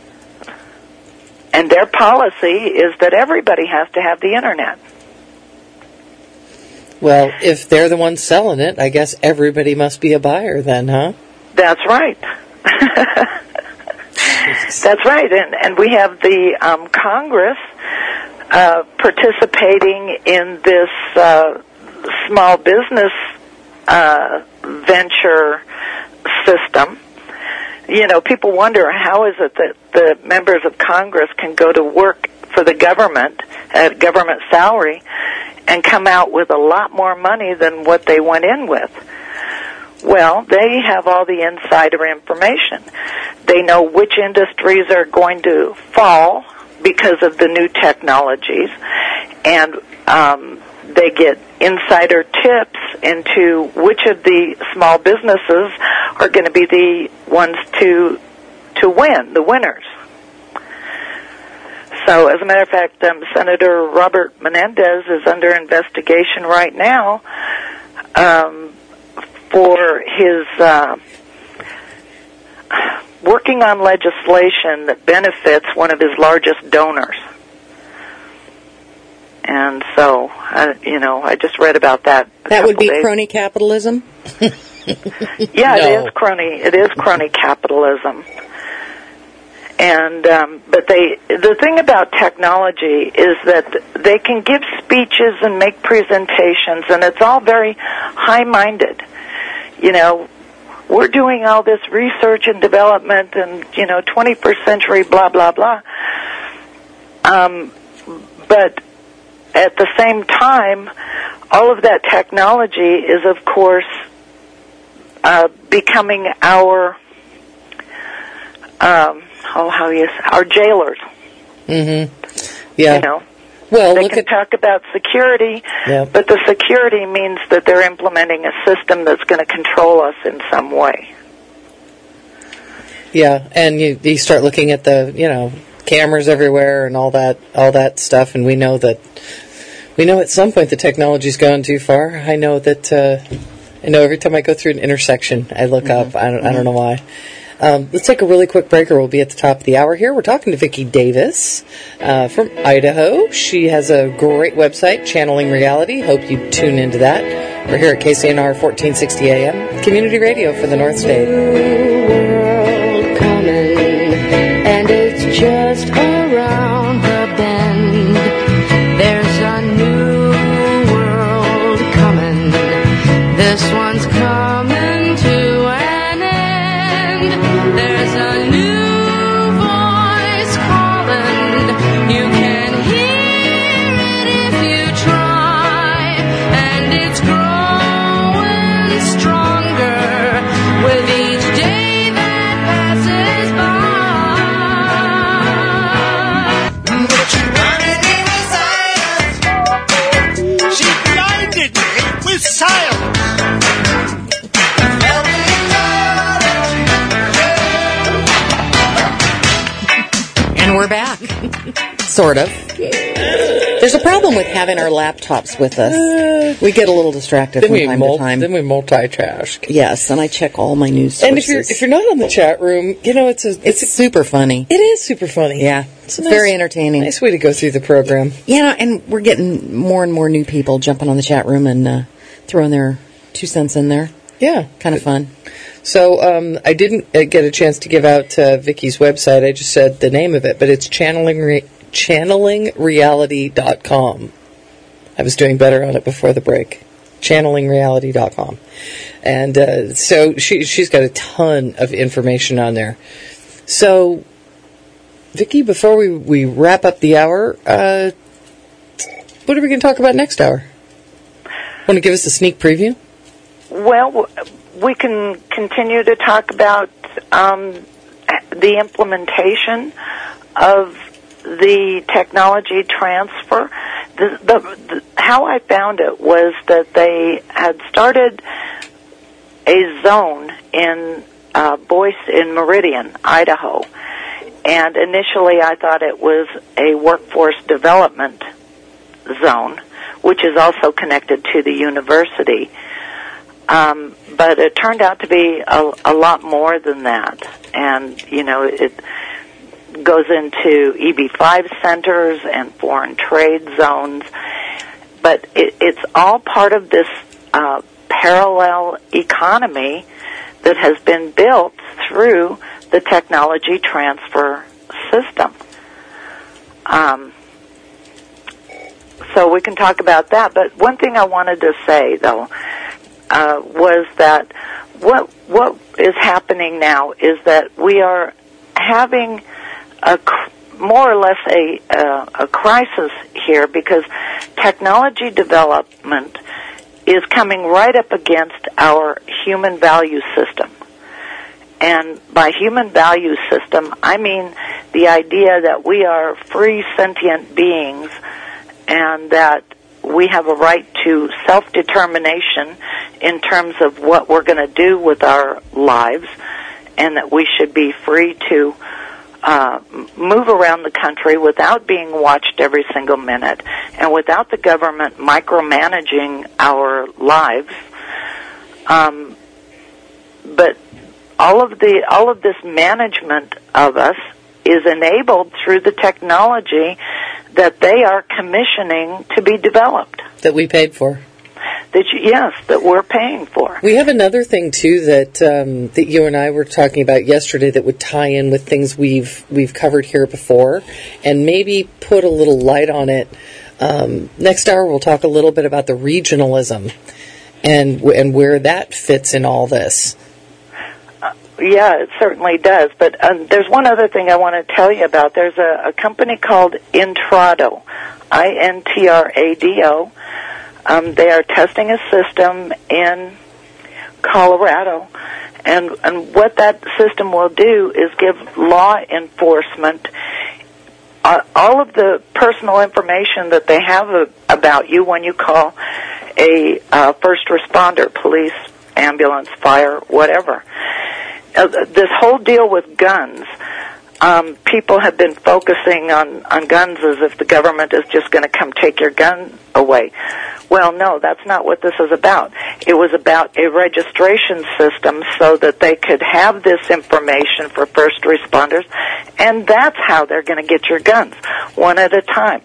And their policy is that everybody has to have the internet. Well, if they're the ones selling it, I guess everybody must be a buyer then, huh? That's right. That's right. And, and we have the um, Congress uh, participating in this uh, small business uh, venture system. You know, people wonder, how is it that the members of Congress can go to work for the government at government salary and come out with a lot more money than what they went in with? Well, they have all the insider information. They know which industries are going to fall because of the new technologies, and um, they get insider tips into which of the small businesses are going to be the ones to to win, the winners. So, as a matter of fact, um, Senator Robert Menendez is under investigation right now um, for his uh, working on legislation that benefits one of his largest donors. And so, uh, you know, I just read about that. a That would couple be days. crony capitalism? Yeah, No. it is crony. It is crony capitalism. And um, but they the thing about technology is that they can give speeches and make presentations, and it's all very high-minded. You know, we're doing all this research and development, and you know, twenty-first century blah blah blah. Um, but at the same time, all of that technology is, of course, uh, becoming our um, oh, how you our jailers. Mm-hmm. Yeah. You know, well, they look can at talk about security, Yeah. but the security means that they're implementing a system that's going to control us in some way. yeah, and you you start looking at the you know cameras everywhere and all that all that stuff, and we know that We know at some point the technology's gone too far. I know that. Uh, I know every time I go through an intersection, I look mm-hmm. up. I don't. Mm-hmm. I don't know why. Um, let's take a really quick break, or we'll be at the top of the hour here. We're talking to Vicki Davis uh, from Idaho. She has a great website, Channeling Reality. Hope you tune into that. We're here at K C N R fourteen sixty A M, community radio for the North State. New world coming, and it's just around the bend. There's a new world coming. This one's coming to an end. There's a new voice calling. You can hear it if you try, and it's growing stronger with each day that passes by. But you're running in a silence. She blinded me with silence. And we're back. Sort of. There's a problem with having our laptops with us. We get a little distracted Then from we, time mul- to time. then we multitask. Yes, and I check all my news sources. And if you're if you're not on the chat room, you know it's a it's, it's, super funny. it is super funny. Yeah, It's it's a nice- very entertaining. Nice way to go through the program. Yeah, and we're getting more and more new people jumping on the chat room and uh, throwing their two cents in there. Yeah, Kind of fun. So um, I didn't uh, get a chance to give out uh, Vicki's website. I just said the name of it, but it's channeling re- channeling reality dot com. I was doing better on it before the break. channeling reality dot com. And uh, so she, she's got a ton of information on there. So, Vicki, before we, we wrap up the hour, uh, what are we going to talk about next hour? Want to give us a sneak preview? Well, we can continue to talk about um, the implementation of the technology transfer. The, the, the, how I found it was that they had started a zone in uh, Boise, in Meridian, Idaho, and initially I thought it was a workforce development zone, which is also connected to the university. Um, but it turned out to be a, a lot more than that. And, you know, it goes into E B five centers and foreign trade zones. But it, it's all part of this uh, parallel economy that has been built through the technology transfer system. Um, so we can talk about that. But one thing I wanted to say, though, Uh, was that what what is happening now is that we are having a more or less a uh, a crisis here, because technology development is coming right up against our human value system. And by human value system, I mean the idea that we are free sentient beings and that we have a right to self-determination in terms of what we're going to do with our lives, and that we should be free to uh, move around the country without being watched every single minute and without the government micromanaging our lives. Um, but all of the all of this management of us is enabled through the technology that they are commissioning to be developed. That we paid for. That you, yes, that we're paying for. We have another thing too that um, that you and I were talking about yesterday that would tie in with things we've we've covered here before, and maybe put a little light on it. Um, next hour, we'll talk a little bit about the regionalism and and where that fits in all this. Uh, yeah, it certainly does. But um, there's one other thing I want to tell you about. There's a, a company called Intrado, I N T R A D O. Um, they are testing a system in Colorado, and and what that system will do is give law enforcement uh, all of the personal information that they have a, about you when you call a uh, first responder, police, ambulance, fire, whatever. Uh, this whole deal with guns, um, people have been focusing on, on guns as if the government is just going to come take your gun away. Well, no, that's not what this is about. It was about a registration system so that they could have this information for first responders, and that's how they're going to get your guns, one at a time.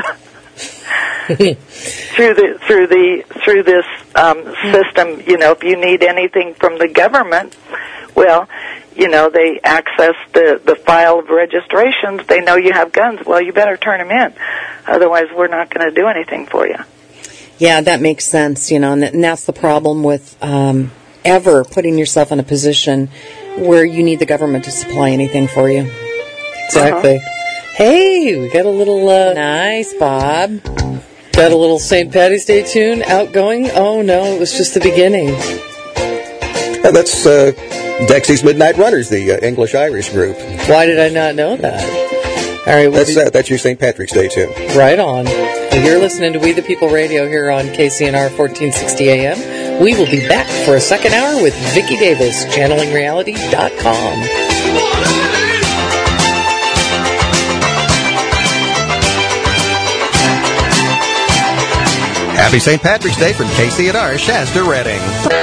through the through the through this um, system, you know, if you need anything from the government, well, you know, they access the the file of registrations. They know you have guns. Well, you better turn them in, otherwise, we're not going to do anything for you. Yeah, that makes sense. You know, and, that, and that's the problem with um, ever putting yourself in a position where you need the government to supply anything for you. Exactly. Uh-huh. Hey, we got a little... Uh, nice, Bob. Got a little Saint Patty's Day tune outgoing. Oh, no, it was just the beginning. Uh, that's uh, Dexy's Midnight Runners, the uh, English-Irish group. Why did I not know that? All right, we'll that's, be... uh, that's your Saint Patrick's Day tune. Right on. Well, you're listening to We the People Radio here on K C N R fourteen sixty A M. We will be back for a second hour with Vicki Davis, channeling reality dot com. Happy Saint Patrick's Day from K C N R, Shasta Redding.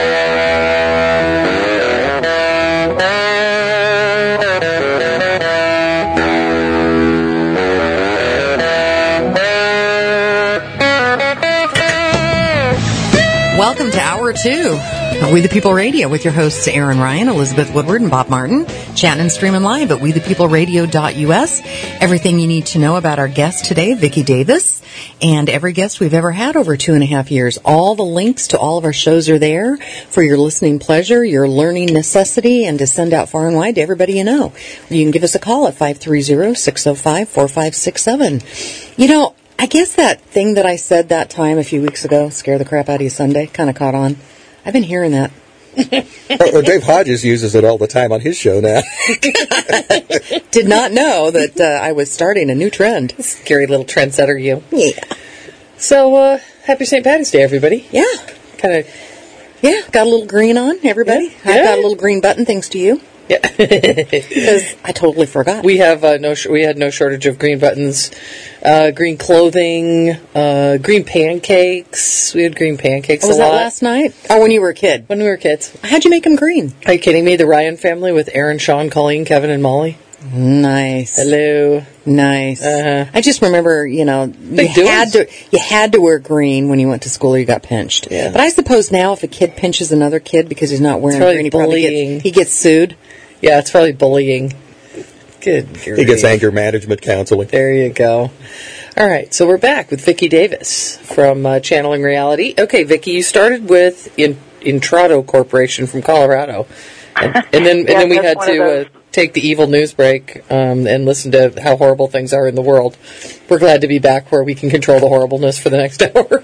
Welcome to Hour two of We the People Radio with your hosts Aaron Ryan, Elizabeth Woodward, and Bob Martin. Chatting and streaming live at we the people radio dot U S. Everything you need to know about our guest today, Vicki Davis, and every guest we've ever had over two and a half years. All the links to all of our shows are there for your listening pleasure, your learning necessity, and to send out far and wide to everybody you know. You can give us a call at five three zero, six zero five, four five six seven. You know, I guess that thing that I said that time a few weeks ago, scare the crap out of you Sunday, kind of caught on. I've been hearing that. well, Dave Hodges uses it all the time on his show now. Did not know that uh, I was starting a new trend. Scary little trendsetter, you. Yeah. So, uh, happy Saint Patty's Day, everybody. Yeah. Kind of. Yeah, got a little green on, everybody. Yeah. I've got a little green button, thanks to you. Yeah. Because I totally forgot. We have uh, no. Sh- we had no shortage of green buttons, uh, green clothing, uh, green pancakes. We had green pancakes. Oh, was a that lot. last night? Oh, when you were a kid. When we were kids. How'd you make them green? Are you kidding me? The Ryan family with Aaron, Sean, Colleen, Kevin, and Molly. Nice. Hello. Nice. Uh-huh. I just remember, you know, you had to you had to wear green when you went to school or you got pinched. Yeah. But I suppose now if a kid pinches another kid because he's not wearing green, he probably gets, he gets sued. Yeah, it's probably bullying. Good grief. He gets anger management counseling. There you go. All right, so we're back with Vicki Davis from uh, Channeling Reality. Okay, Vicki, you started with in, Intrado Corporation from Colorado, and, and then and yeah, then we had one to uh, take the evil news break um, and listen to how horrible things are in the world. We're glad to be back where we can control the horribleness for the next hour.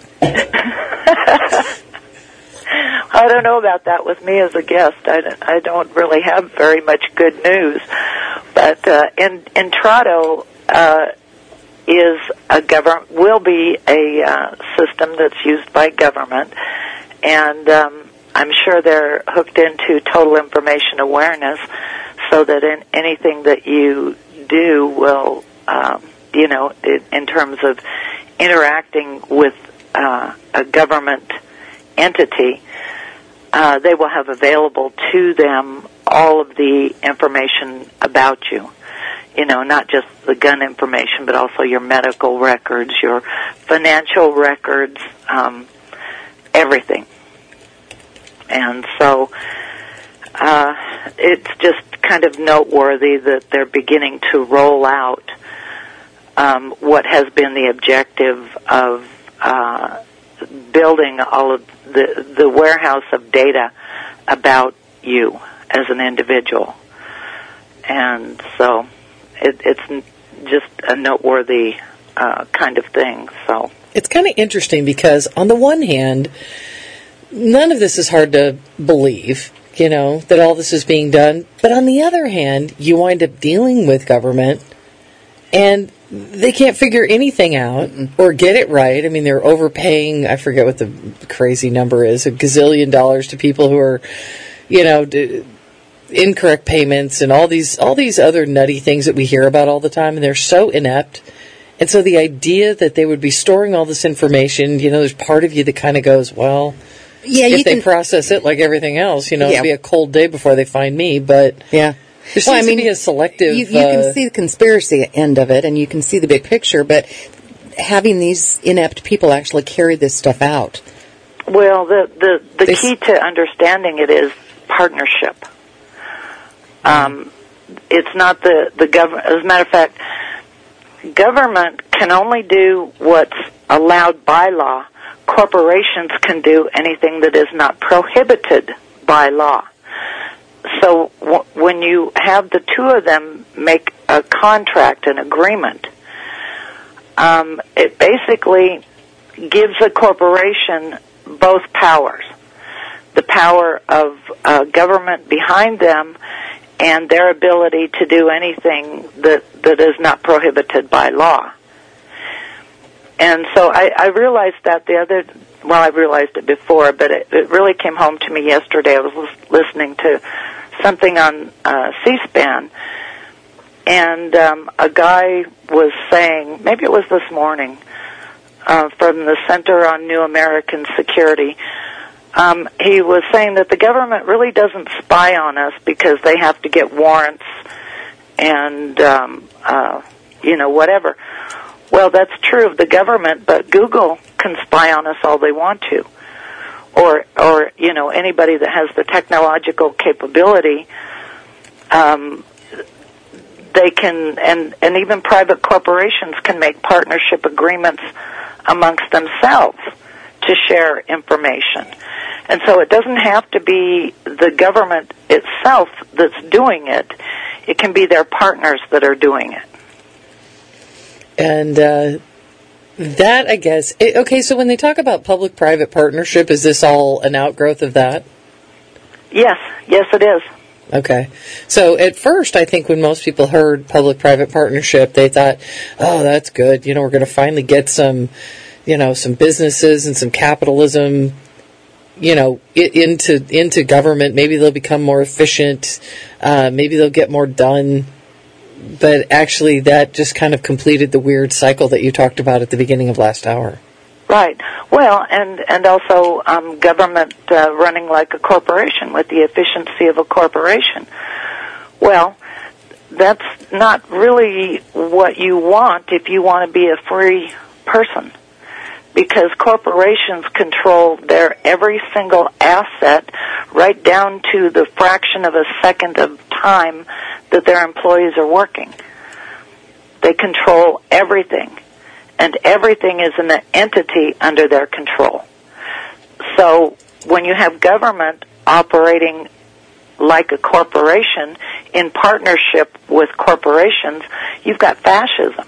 I don't know about that with me as a guest. I, I don't really have very much good news. But uh, in, Intrado uh, is a government, will be a uh, system that's used by government. And um, I'm sure they're hooked into total information awareness so that in anything that you do will, um, you know, in, in terms of interacting with uh, a government entity, Uh, they will have available to them all of the information about you. You know, not just the gun information, but also your medical records, your financial records, um, everything. And so uh, it's just kind of noteworthy that they're beginning to roll out um, what has been the objective of uh, building all of the the warehouse of data about you as an individual. And so it, it's just a noteworthy uh, kind of thing. So it's kind of interesting because on the one hand, none of this is hard to believe, you know, that all this is being done. But on the other hand, you wind up dealing with government and they can't figure anything out or get it right. I mean, they're overpaying, I forget what the crazy number is, a gazillion dollars to people who are, you know, d- incorrect payments and all these all these other nutty things that we hear about all the time, and they're so inept. And so the idea that they would be storing all this information, you know, there's part of you that kind of goes, well, Yeah, if you they can. process it like everything else, you know, Yeah. it'd be a cold day before they find me. But Yeah. there seems Well, I mean, to be a selective. You, you uh, can see the conspiracy end of it, and you can see the big picture, but having these inept people actually carry this stuff out. Well, the the, the They- key to understanding it is partnership. Um, it's not the the government. As a matter of fact, government can only do what's allowed by law. Corporations can do anything that is not prohibited by law. So w- when you have the two of them make a contract, an agreement, um, it basically gives a corporation both powers. The power of uh, government behind them and their ability to do anything that, that is not prohibited by law. And so I, I realized that the other, well, I realized it before, but it, it really came home to me yesterday. I was lis- listening to something on uh, C-SPAN, and um, a guy was saying, maybe it was this morning, uh, from the Center on New American Security, um, he was saying that the government really doesn't spy on us because they have to get warrants and, um, uh, you know, whatever. Well, that's true of the government, but Google can spy on us all they want to. Or, or you know, anybody that has the technological capability, um, they can, and, and even private corporations can make partnership agreements amongst themselves to share information. And so it doesn't have to be the government itself that's doing it. It can be their partners that are doing it. And uh, that, I guess, it, okay, so when they talk about public-private partnership, is this all an outgrowth of that? Yes, yes it is. Okay. So at first, I think when most people heard public-private partnership, they thought, oh, that's good. You know, we're going to finally get some, you know, some businesses and some capitalism, you know, i- into into government. Maybe they'll become more efficient. Uh, maybe they'll get more done. But actually, that just kind of completed the weird cycle that you talked about at the beginning of last hour. Right. Well, and and also um, government uh, running like a corporation with the efficiency of a corporation. Well, that's not really what you want if you want to be a free person, because corporations control their every single asset right down to the fraction of a second of time that their employees are working. They control everything. And everything is an entity under their control. So when you have government operating like a corporation in partnership with corporations, you've got fascism.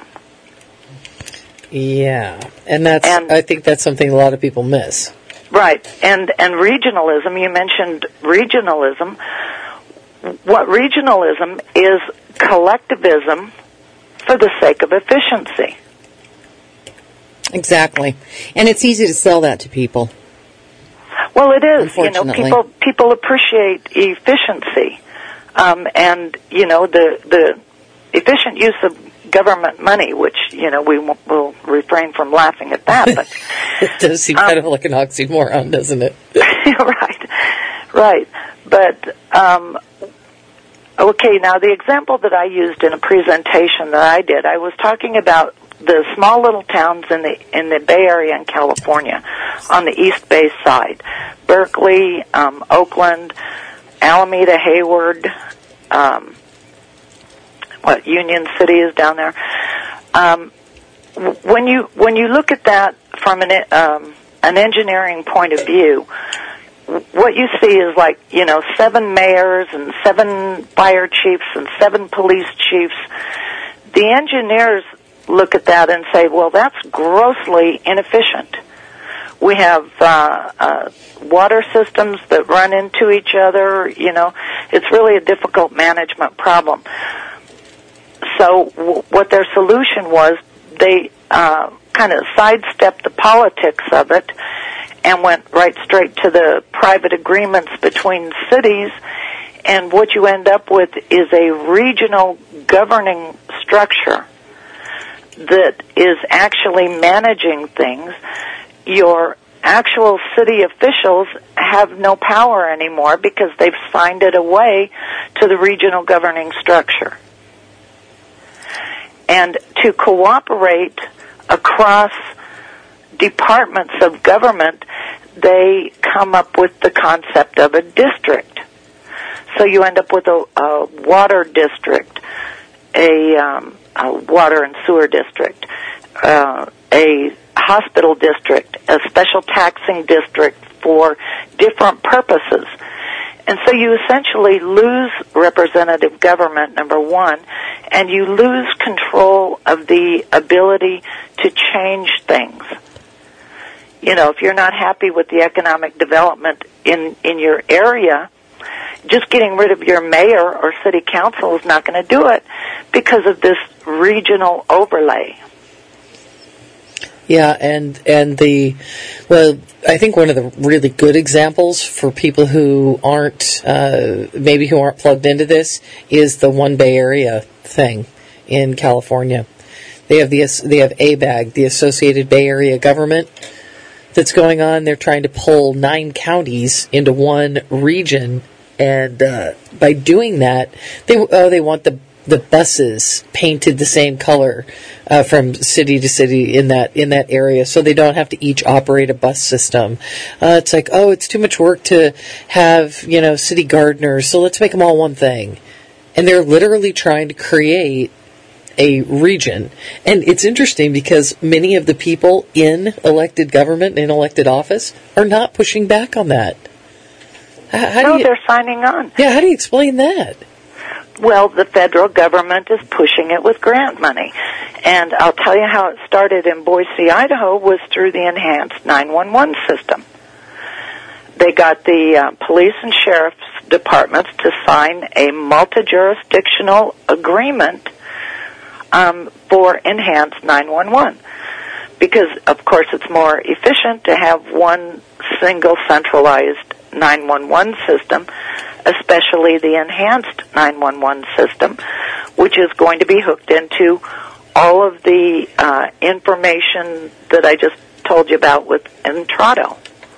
Yeah, and that's And- I think that's something a lot of people miss. Right. And and regionalism, you mentioned regionalism. What regionalism is collectivism for the sake of efficiency. Exactly. And it's easy to sell that to people. Well, it is. You know, Unfortunately. people people appreciate efficiency, um, and you know the the efficient use of government money, which you know we w- will refrain from laughing at that. But It does seem Um, kind of like an oxymoron, doesn't it? right, right. But um, okay, now the example that I used in a presentation that I did, I was talking about the small little towns in the in the Bay Area in California, on the East Bay side, Berkeley, um, Oakland, Alameda, Hayward, um, what Union City is down there. Um, w- when you when you look at that from an um, an engineering point of view, w- what you see is like you know seven mayors and seven fire chiefs and seven police chiefs. The engineers look at that and say, well, that's grossly inefficient. We have uh, uh, water systems that run into each other. You know, it's really a difficult management problem. So w- what their solution was, they uh, kind of sidestepped the politics of it and went right straight to the private agreements between cities And what you end up with is a regional governing structure that is actually managing things. Your actual city officials have no power anymore because they've signed it away to the regional governing structure. And to cooperate across departments of government, they come up with the concept of a district. So you end up with a, a water district, a, um, a water and sewer district, uh, a hospital district, a special taxing district for different purposes. And so you essentially lose representative government, number one, and you lose control of the ability to change things. You know, if you're not happy with the economic development in, in your area, just getting rid of your mayor or city council is not going to do it because of this regional overlay. Yeah, and and the well, I think one of the really good examples for people who aren't uh, maybe who aren't plugged into this is the One Bay Area thing in California. They have the they have A B A G, the Associated Bay Area Government, that's going on. They're trying to pull nine counties into one region, and uh, by doing that, they oh they want the the buses painted the same color uh, from city to city in that in that area, so they don't have to each operate a bus system. Uh, it's like, oh, it's too much work to have, you know, city gardeners, so let's make them all one thing. And they're literally trying to create a region. And it's interesting because many of the people in elected government, in elected office, are not pushing back on that. How, how no, do you, they're signing on. Yeah, how do you explain that? Well, the federal government is pushing it with grant money. And I'll tell you how it started in Boise, Idaho, was through the enhanced nine one one system. They got the uh, police and sheriff's departments to sign a multi-jurisdictional agreement um, for enhanced nine one one. Because, of course, it's more efficient to have one single centralized nine one one system, especially the enhanced nine one one system, which is going to be hooked into all of the uh, information that I just told you about with Entrado.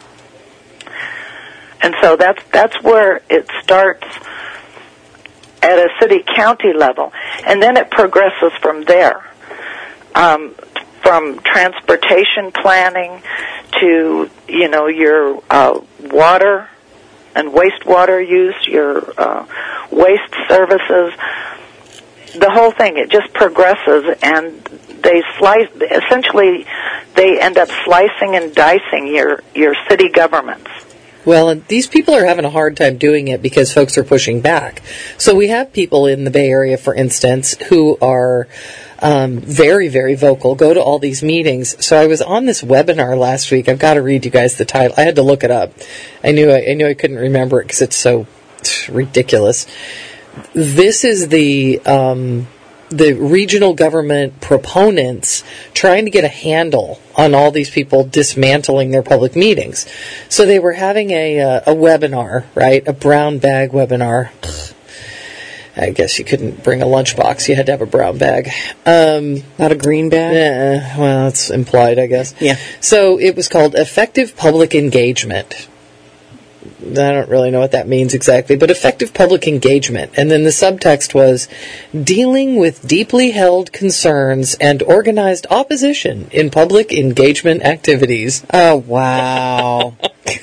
And so that's that's where it starts at a city-county level, and then it progresses from there, um, from transportation planning to, you know, your uh, water and wastewater use, your uh, waste services, the whole thing. It just progresses, and they slice. Essentially, they end up slicing and dicing your your city governments. Well, and these people are having a hard time doing it because folks are pushing back. So we have people in the Bay Area, for instance, who are um, very, very vocal, go to all these meetings. So I was on this webinar last week. I've got to read you guys the title. I had to look it up. I knew I, I knew I couldn't remember it because it's so ridiculous. This is the um, the regional government proponents trying to get a handle on all these people dismantling their public meetings. So they were having a uh, a webinar, right? A brown bag webinar. I guess you couldn't bring a lunchbox. You had to have a brown bag. Um, Not a green bag? eh, well, it's implied, I guess. Yeah. So it was called Effective Public Engagement. I don't really know what that means exactly, but effective public engagement. And then the subtext was dealing with deeply held concerns and organized opposition in public engagement activities. Oh, wow.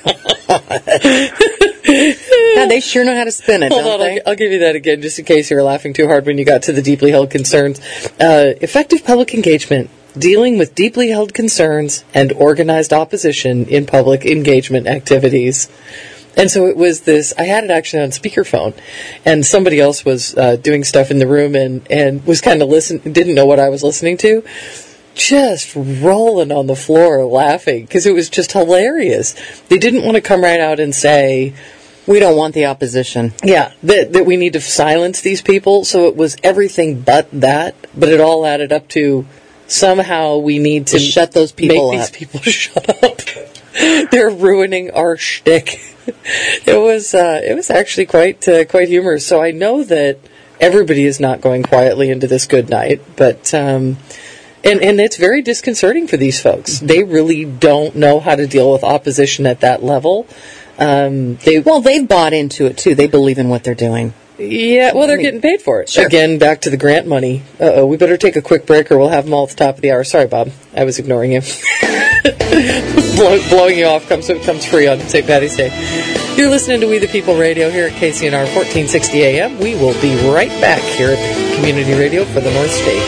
God, they sure know how to spin it, Hold don't on, they? I'll, I'll give you that again just in case you were laughing too hard when you got to the deeply held concerns. Uh, effective public engagement, dealing with deeply held concerns and organized opposition in public engagement activities. And so it was this, I had it actually on speakerphone, and somebody else was uh, doing stuff in the room and, and was kind of listen, didn't know what I was listening to, just rolling on the floor laughing, because it was just hilarious. They didn't want to come right out and say, We don't want the opposition. yeah, that, that we need to silence these people, so it was everything but that, but it all added up to somehow we need to To shut those people make up. these people shut up. They're ruining our shtick. It was uh, it was actually quite uh, quite humorous. So I know that everybody is not going quietly into this good night, but um, and and it's very disconcerting for these folks. They really don't know how to deal with opposition at that level. Um, they Well, they've bought into it too. They believe in what they're doing. yeah, well, they're getting paid for it. Sure. Again, back to the grant money. Uh-oh, we better take a quick break or we'll have them all at the top of the hour. Sorry, Bob. I was ignoring you. Blow, blowing you off comes comes free on Saint Patty's Day. You're listening to We the People Radio here at K C N R fourteen sixty A M. We will be right back here at the Community Radio for the North State.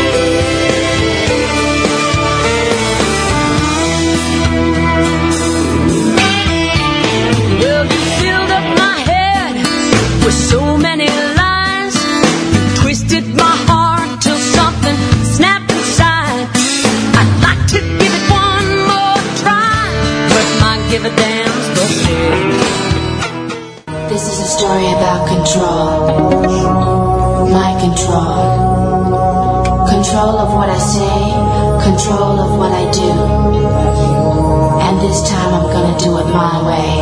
Well, you filled up my head with so many lies. You twisted my heart till something snapped inside. I'd like to give it one more try, but my give a damn's the same. This is a story about control. My control. Control of what I say, control of what I do. And this time I'm gonna do it my way.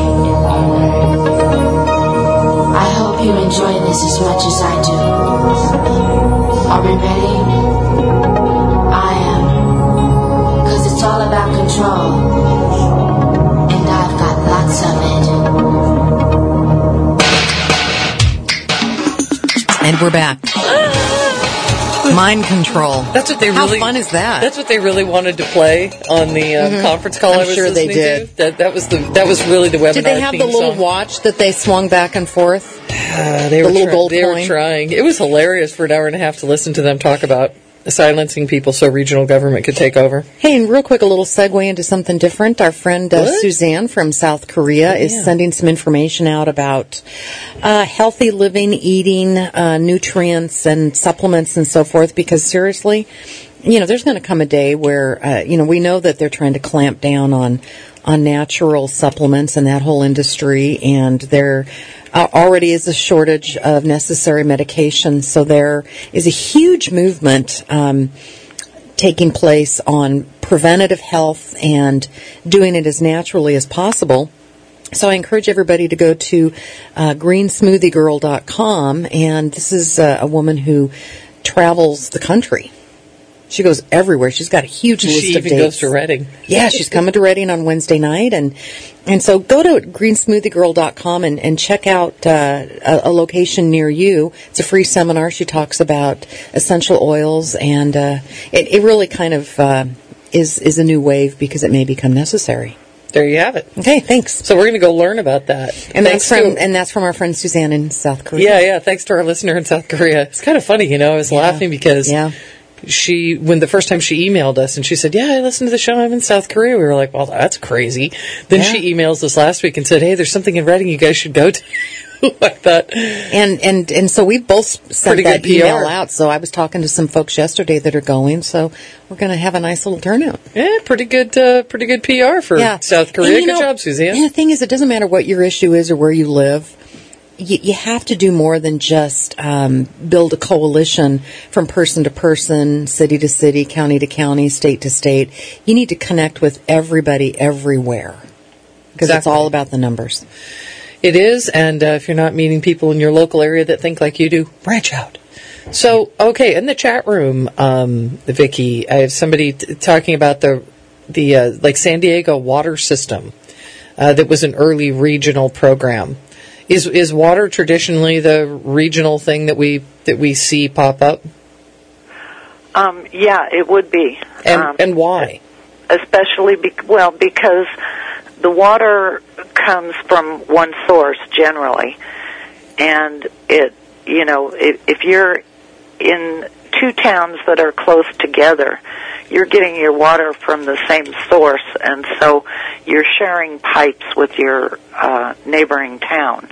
I hope you enjoy this as much as I do. Are we ready? I am. 'Cause it's all about control. And I've got lots of it. And we're back. Mind control. That's what they How really. fun is that? That's what they really wanted to play on the um, Mhm. conference call. I'm I was sure they listening did. To. That that was the that was really the webinar. Did they have the theme little song. watch that they swung back and forth? Uh, they the were little try- gold They coin? were trying. It was hilarious for an hour and a half to listen to them talk about silencing people so regional government could take over. Hey, and real quick, a little segue into something different. Our friend uh, What? Suzanne from South Korea is Yeah. sending some information out about uh, healthy living, eating, uh, nutrients, and supplements and so forth. Because seriously, you know, there's going to come a day where uh, you know we know that they're trying to clamp down on on natural supplements and that whole industry, and there uh, already is a shortage of necessary medications. So there is a huge movement um, taking place on preventative health and doing it as naturally as possible. So I encourage everybody to go to uh, green smoothie girl dot com, and this is uh, a woman who travels the country. She goes everywhere. She's got a huge list She of even dates. goes to Reading. Yeah, she's coming to Reading on Wednesday night, and and so go to green smoothie girl dot com and, and check out uh, a, a location near you. It's a free seminar. She talks about essential oils, and uh, it, it really kind of uh, is is a new wave because it may become necessary. There you have it. Okay, thanks. So we're going to go learn about that. And Thanks that's from to- and that's from our friend Suzanne in South Korea. Yeah, yeah. Thanks to our listener in South Korea. It's kind of funny, you know. I was Yeah. laughing because Yeah. she, when the first time she emailed us and she said, "Yeah, I listened to the show. I'm in South Korea." We were like, "Well, that's crazy." Then Yeah. she emails us last week and said, "Hey, there's something in Reading you guys should go to." Like that. And and and so we both sent Pretty that good P R. email out. So I was talking to some folks yesterday that are going. So we're going to have a nice little turnout. Yeah, pretty good, uh, pretty good P R for Yeah. South Korea. And, you Good know, job, Suzanne. And the thing is, it doesn't matter what your issue is or where you live. You, you have to do more than just um, build a coalition from person to person, city to city, county to county, state to state. You need to connect with everybody everywhere because it's Exactly. all about the numbers. It is, and uh, if you're not meeting people in your local area that think like you do, branch out. So, okay, in the chat room, um, Vicky, I have somebody t- talking about the the uh, like San Diego water system uh, that was an early regional program. Is is water traditionally the regional thing that we that we see pop up, Um, yeah, it would be. and um, and why? especially be- well because the water comes from one source generally, and it you know if, if you're in two towns that are close together, you're getting your water from the same source, and so you're sharing pipes with your uh, neighboring town,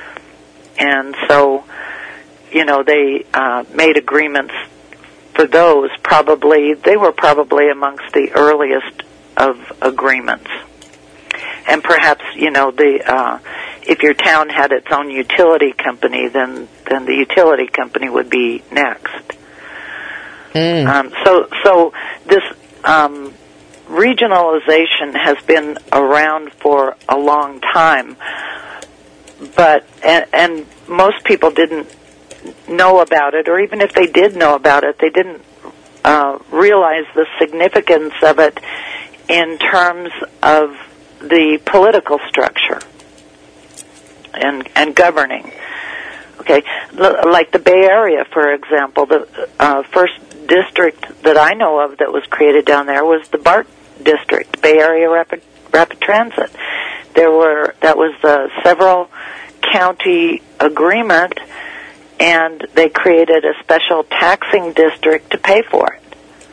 and so you know they uh, made agreements for those. Probably they were probably amongst the earliest of agreements. And perhaps, you know, the uh, if your town had its own utility company, then then the utility company would be next. Mm. Um, so so this um, regionalization has been around for a long time, but and, and most people didn't know about it, or even if they did know about it, they didn't uh, realize the significance of it in terms of the political structure and and governing. Okay, L- like the Bay Area, for example, the uh, first district that I know of that was created down there was the BART district, Bay Area Rapid Rapid Transit. There were that was a several county agreement, and they created a special taxing district to pay for it.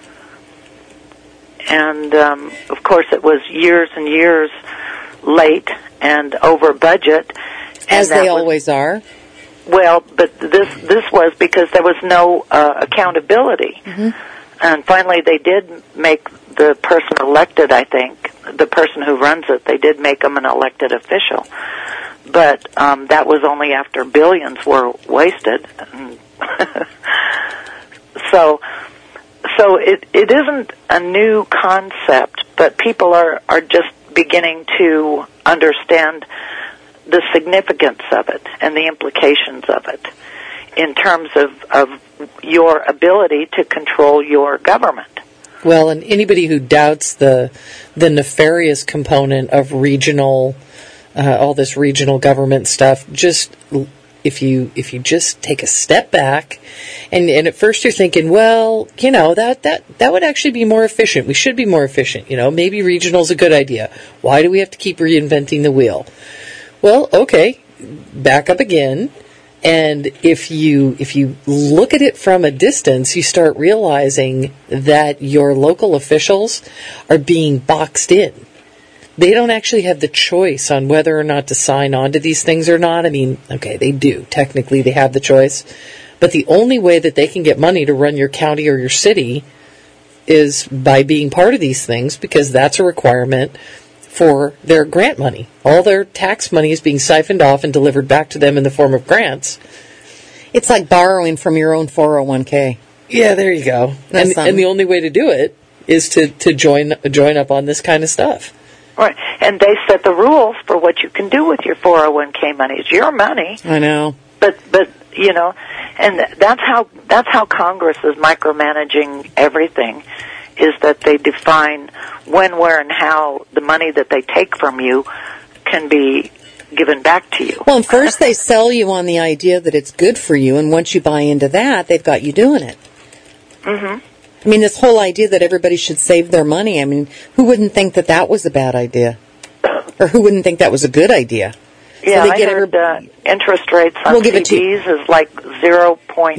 And um, of course, it was years and years late and over budget, as and they was, always are. Well, but this this was because there was no uh, accountability. Mm-hmm. And finally, they did make the person elected, I think, the person who runs it, they did make him an elected official. But um, that was only after billions were wasted. so so it, it isn't a new concept, but people are, are just beginning to understand the significance of it and the implications of it in terms of, of your ability to control your government. Well, and anybody who doubts the the nefarious component of regional, uh, all this regional government stuff, just if you if you just take a step back, and, and at first you're thinking, well, you know, that, that, that would actually be more efficient. We should be more efficient. You know, maybe regional's a good idea. Why do we have to keep reinventing the wheel? Well, okay, back up again. And if you if you look at it from a distance, you start realizing that your local officials are being boxed in. They don't actually have the choice on whether or not to sign on to these things or not. I mean, okay, they do. Technically, they have the choice. But the only way that they can get money to run your county or your city is by being part of these things, because that's a requirement for their grant money. All their tax money is being siphoned off and delivered back to them in the form of grants. It's like borrowing from your own four oh one k. Yeah, there you go. And, and the only way to do it is to, to join join up on this kind of stuff. Right, and they set the rules for what you can do with your four oh one k money. It's your money. I know. But, but you know, and that's how that's how Congress is micromanaging everything, is that they define when, where, and how the money that they take from you can be given back to you. Well, and first they sell you on the idea that it's good for you, and once you buy into that, they've got you doing it. Mm-hmm. I mean, this whole idea that everybody should save their money, I mean, who wouldn't think that that was a bad idea? Or who wouldn't think that was a good idea? Yeah, so they I get heard every- uh, interest rates on we'll give C it to Ds is like zero point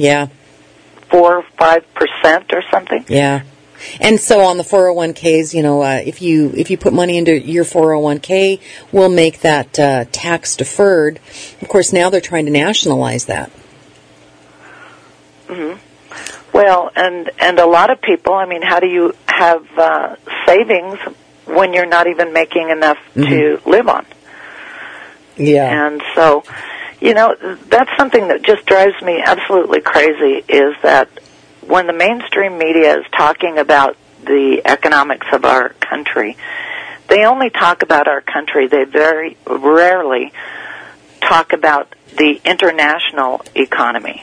four five percent or something. Yeah. And so on the four oh one k's, you know, uh, if you if you put money into your four oh one k, we'll make that uh, tax deferred. Of course, now they're trying to nationalize that. Mm-hmm. Well, and and a lot of people, I mean, how do you have uh, savings when you're not even making enough mm-hmm. to live on? Yeah. And so, you know, that's something that just drives me absolutely crazy, is that when the mainstream media is talking about the economics of our country, they only talk about our country. They very rarely talk about the international economy.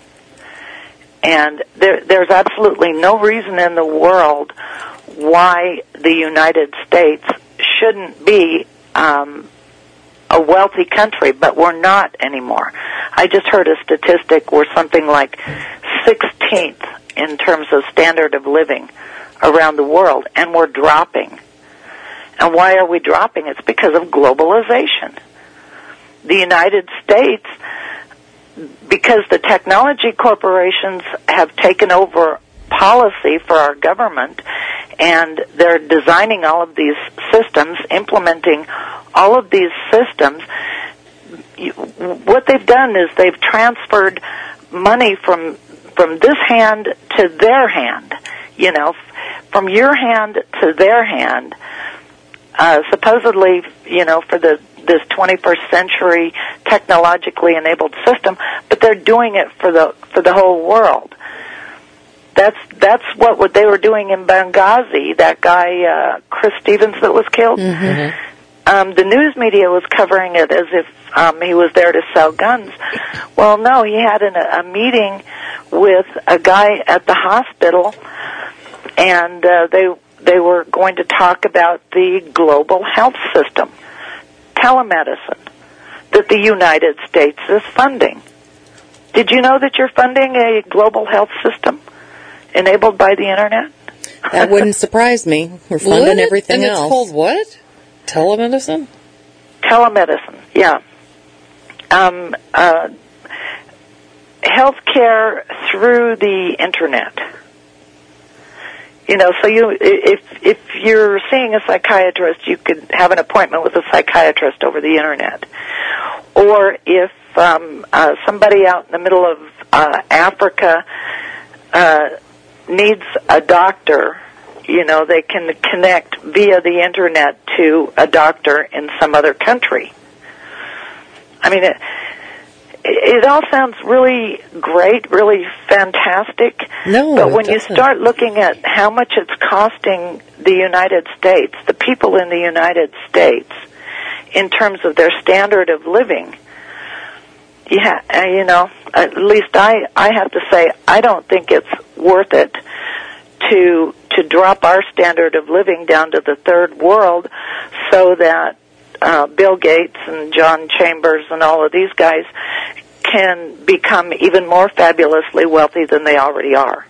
And there, there's absolutely no reason in the world why the United States shouldn't be um, a wealthy country, but we're not anymore. I just heard a statistic where something like sixteenth in terms of standard of living around the world, and we're dropping. And why are we dropping? It's because of globalization. The United States, because the technology corporations have taken over policy for our government, and they're designing all of these systems, implementing all of these systems, you, what they've done is they've transferred money from from this hand to their hand, you know, from your hand to their hand, uh, supposedly, you know, for the this twenty-first century technologically enabled system, but they're doing it for the for the whole world. that's that's what, what they were doing in Benghazi. That guy, uh, Chris Stevens, that was killed. Mm-hmm. Um, the news media was covering it as if um, he was there to sell guns. Well, no, he had an, a meeting with a guy at the hospital, and uh, they they were going to talk about the global health system, telemedicine, that the United States is funding. Did you know that you're funding a global health system enabled by the Internet? That wouldn't surprise me. We're funding What? everything and else. it's called what? Telemedicine? Telemedicine, yeah. Um, uh, healthcare through the Internet. You know, so you, if if you're seeing a psychiatrist, you could have an appointment with a psychiatrist over the Internet. Or if um, uh, somebody out in the middle of uh, Africa uh, needs a doctor, you know, they can connect via the Internet to a doctor in some other country. I mean, it, it all sounds really great, really fantastic. No, but it when you doesn't. start looking at how much it's costing the United States, the people in the United States, in terms of their standard of living, yeah, uh, you know, at least I, I have to say, I don't think it's worth it to to drop our standard of living down to the third world so that uh, Bill Gates and John Chambers and all of these guys can become even more fabulously wealthy than they already are.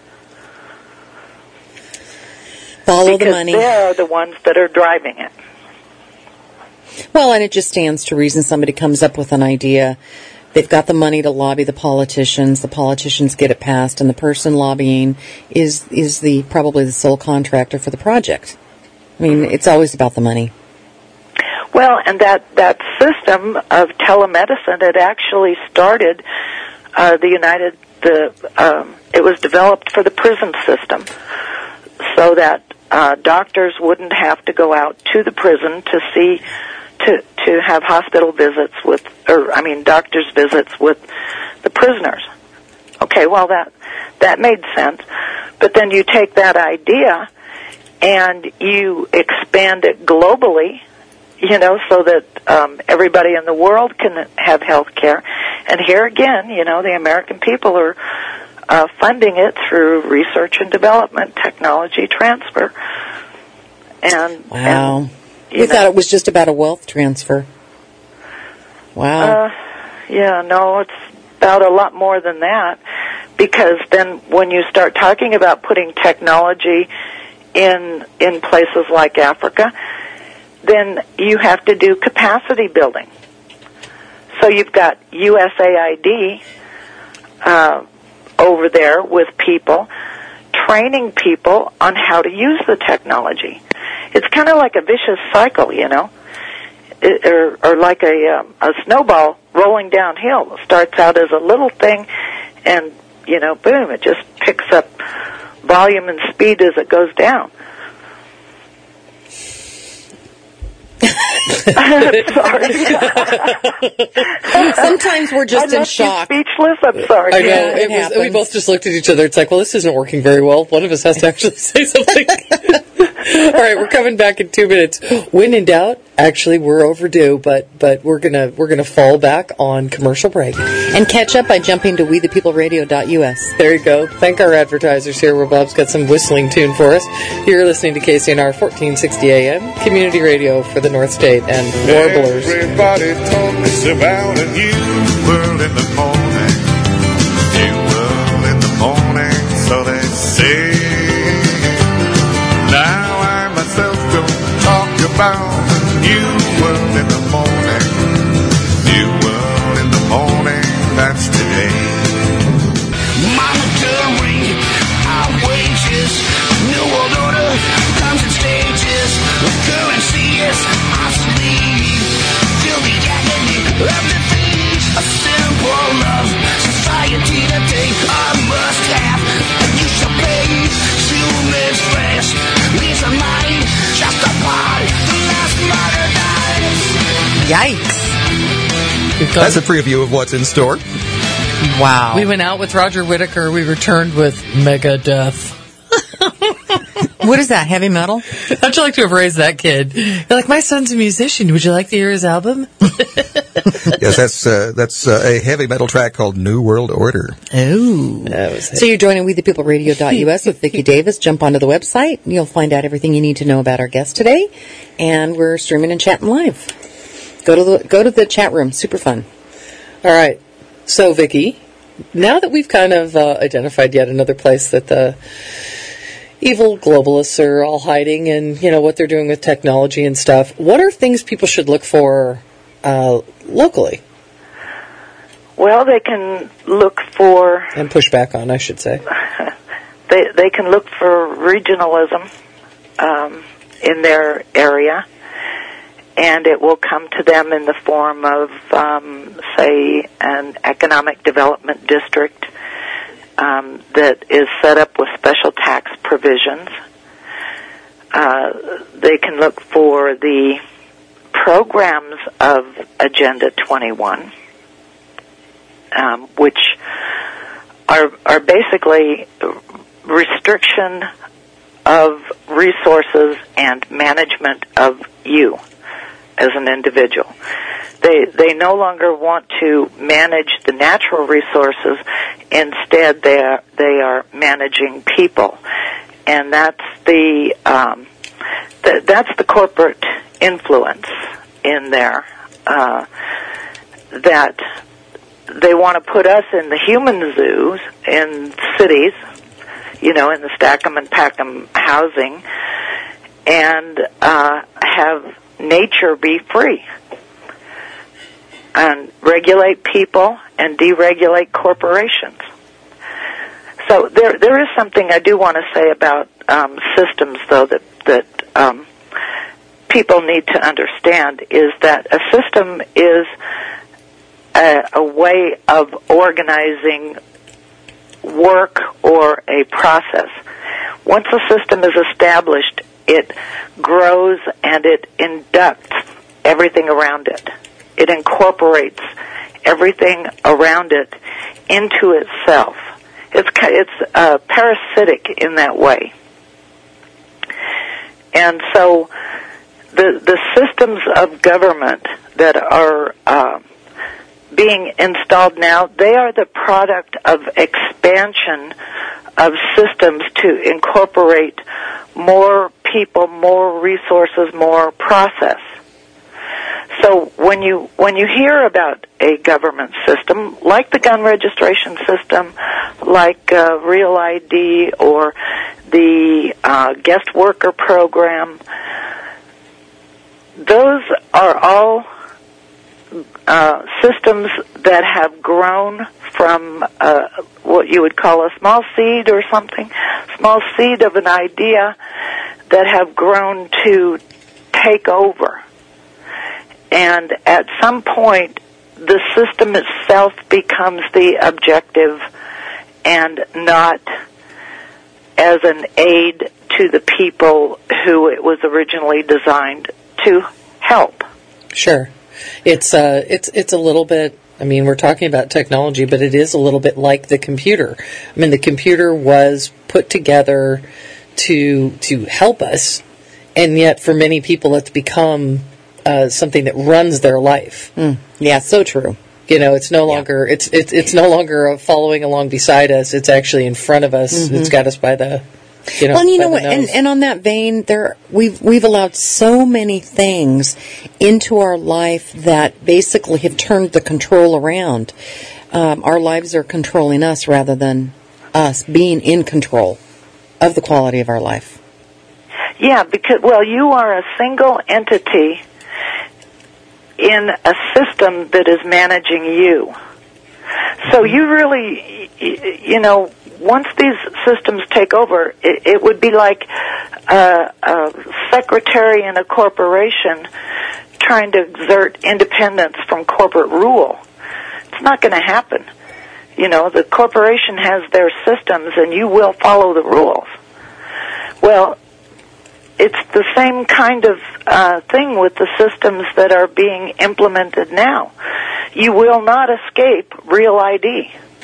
Follow because the money. They're the ones that are driving it. Well, and it just stands to reason somebody comes up with an idea. They've got the money to lobby the politicians. The politicians get it passed, and the person lobbying is is the probably the sole contractor for the project. I mean, it's always about the money. Well, and that, that system of telemedicine, it actually started uh, the United, the um, it was developed for the prison system so that uh, doctors wouldn't have to go out to the prison to see, to to have hospital visits with, or I mean, doctors' visits with the prisoners. Okay, well, that that made sense. But then you take that idea and you expand it globally, you know, so that um, everybody in the world can have health care. And here again, you know, the American people are uh, funding it through research and development, technology transfer. And Wow. and, we you thought know, it was just about a wealth transfer. Wow. Uh, yeah, no, it's about a lot more than that. Because then when you start talking about putting technology in in places like Africa, then you have to do capacity building. So you've got U S A I D uh, over there with people, training people on how to use the technology. It's kind of like a vicious cycle, you know, it, or, or like a, um, a snowball rolling downhill. It starts out as a little thing, and, you know, boom, it just picks up volume and speed as it goes down. I'm sorry. Sometimes we're just I in left you shock. Speechless. I'm sorry. I know. Yeah, it it was, we happens. both just looked at each other. It's like, well, this isn't working very well. One of us has to actually say something. All right, we're coming back in two minutes. When in doubt, actually, we're overdue, but but we're gonna we're gonna fall back on commercial break. And catch up by jumping to we the people radio dot U S. There you go. Thank our advertisers here, where Bob's got some whistling tune for us. You're listening to K C N R fourteen sixty A M, community radio for the North State and Warblers. Everybody talks about a new world in the morning. New world in the morning, so they say. Now I myself don't talk about a new world in the morning. New world in the morning, that's today. Monitoring our wages. New world order comes in stages. The currency is obsolete. Till the agony of defeat. A simple love society today. I must have, and you shall pay. Humans first. These are mine. Just a part. The last murder dies. Yikes. That's a preview of what's in store. Wow. We went out with Roger Whittaker. We returned with Megadeth. What is that, heavy metal? How'd you like to have raised that kid? You're like, my son's a musician. Would you like to hear his album? Yes, that's uh, that's uh, a heavy metal track called New World Order. Oh. So you're joining we the people radio dot U S with Vicki Davis. Jump onto the website. You'll find out everything you need to know about our guest today. And we're streaming and chatting live. Go to the go to the chat room. Super fun. All right. So, Vicki, now that we've kind of uh, identified yet another place that the evil globalists are all hiding and, you know, what they're doing with technology and stuff, what are things people should look for uh, locally? Well, they can look for... And push back on, I should say. they, they can look for regionalism um, in their area, and it will come to them in the form of, um, say, an economic development district um, that is set up with special tax provisions. Uh, they can look for the programs of Agenda twenty-one, um, which are are basically restriction of resources and management of you as an individual. They they no longer want to manage the natural resources. Instead, they are they are managing people, and that's the um, th- that's the corporate influence in there. Uh, that they want to put us in the human zoos in cities, you know, in the stack 'em and pack 'em housing, and uh, have nature be free, and regulate people and deregulate corporations. So there, there is something I do want to say about um, systems, though, that that um, people need to understand is that a system is a, a way of organizing work or a process. Once a system is established, it grows and it inducts everything around it. It incorporates everything around it into itself. It's it's uh, parasitic in that way. And so the the systems of government that are uh, being installed now, they are the product of expansion of systems to incorporate more people, more resources, more process. So when you when you hear about a government system, like the gun registration system, like uh, Real I D or the uh, guest worker program, those are all uh, systems that have grown from uh, what you would call a small seed or something, small seed of an idea that have grown to take over. And at some point, the system itself becomes the objective and not as an aid to the people who it was originally designed to help. Sure. It's uh, it's it's a little bit, I mean, we're talking about technology, but it is a little bit like the computer. I mean, the computer was put together to to help us, and yet for many people it's become uh, something that runs their life. Mm. Yeah, so true. You know, it's no longer it's it's it's no longer following along beside us. It's actually in front of us. Mm-hmm. It's got us by the you know. Well, and you by know the what? And, nose. and on that vein, there we've we've allowed so many things into our life that basically have turned the control around. Um, our lives are controlling us rather than us being in control of the quality of our life. Yeah, because well, you are a single entity in a system that is managing you. So you really, you know, once these systems take over, it, it would be like a, a secretary in a corporation trying to exert independence from corporate rule. It's not going to happen. You know, the corporation has their systems and you will follow the rules. Well, it's the same kind of uh, thing with the systems that are being implemented now. You will not escape Real I D.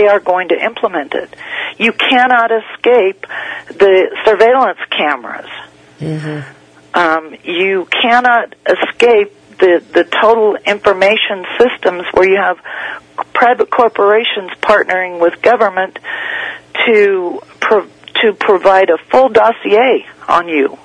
they are going to implement it. You cannot escape the surveillance cameras. Mm-hmm. Um, you cannot escape the, the total information systems where you have private corporations partnering with government to pro- to provide a full dossier on you.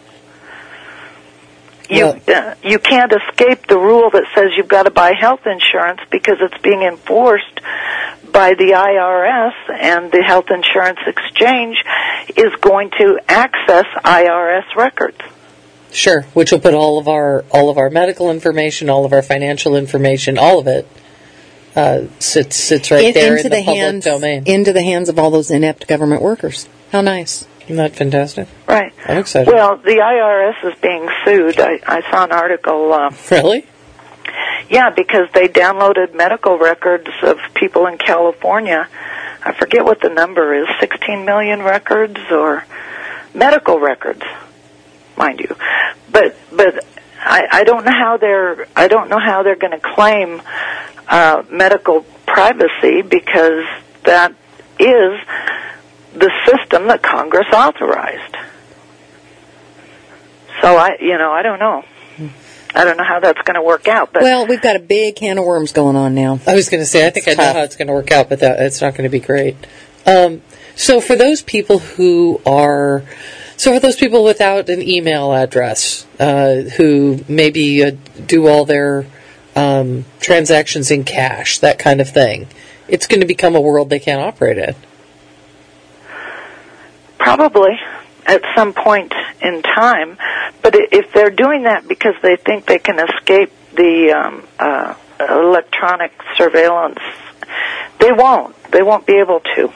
You uh, you can't escape the rule that says you've got to buy health insurance because it's being enforced by the I R S, and the Health Insurance Exchange is going to access I R S records. Sure, which will put all of our all of our medical information, all of our financial information, all of it uh, sits sits right In, there into in the, the public hands, domain. Into the hands of all those inept government workers. How nice. Isn't that fantastic? Right. I'm excited. Well, the I R S is being sued. I, I saw an article. Uh, really? Yeah, because they downloaded medical records of people in California. I forget what the number is, sixteen million records or medical records, mind you. But but I, I don't know how they're I don't know how they're going to claim uh, medical privacy, because that is the system that Congress authorized. So I you know I don't know. I don't know how that's going to work out. But well, we've got a big can of worms going on now. I was going to say, I think It's I know tough. how it's going to work out, but that, it's not going to be great. Um, so for those people who are, so for those people without an email address, uh, who maybe uh, do all their um, transactions in cash, that kind of thing, it's going to become a world they can't operate in. Probably at some point in time, but i- if they're doing that because they think they can escape the um, uh, electronic surveillance, they won't. They won't be able to,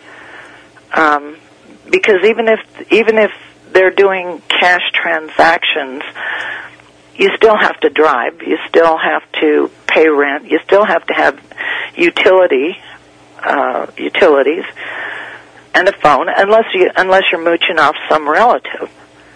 um, because even if even if they're doing cash transactions, you still have to drive. You still have to pay rent. You still have to have utility uh, utilities. And a phone, unless you unless you're mooching off some relative,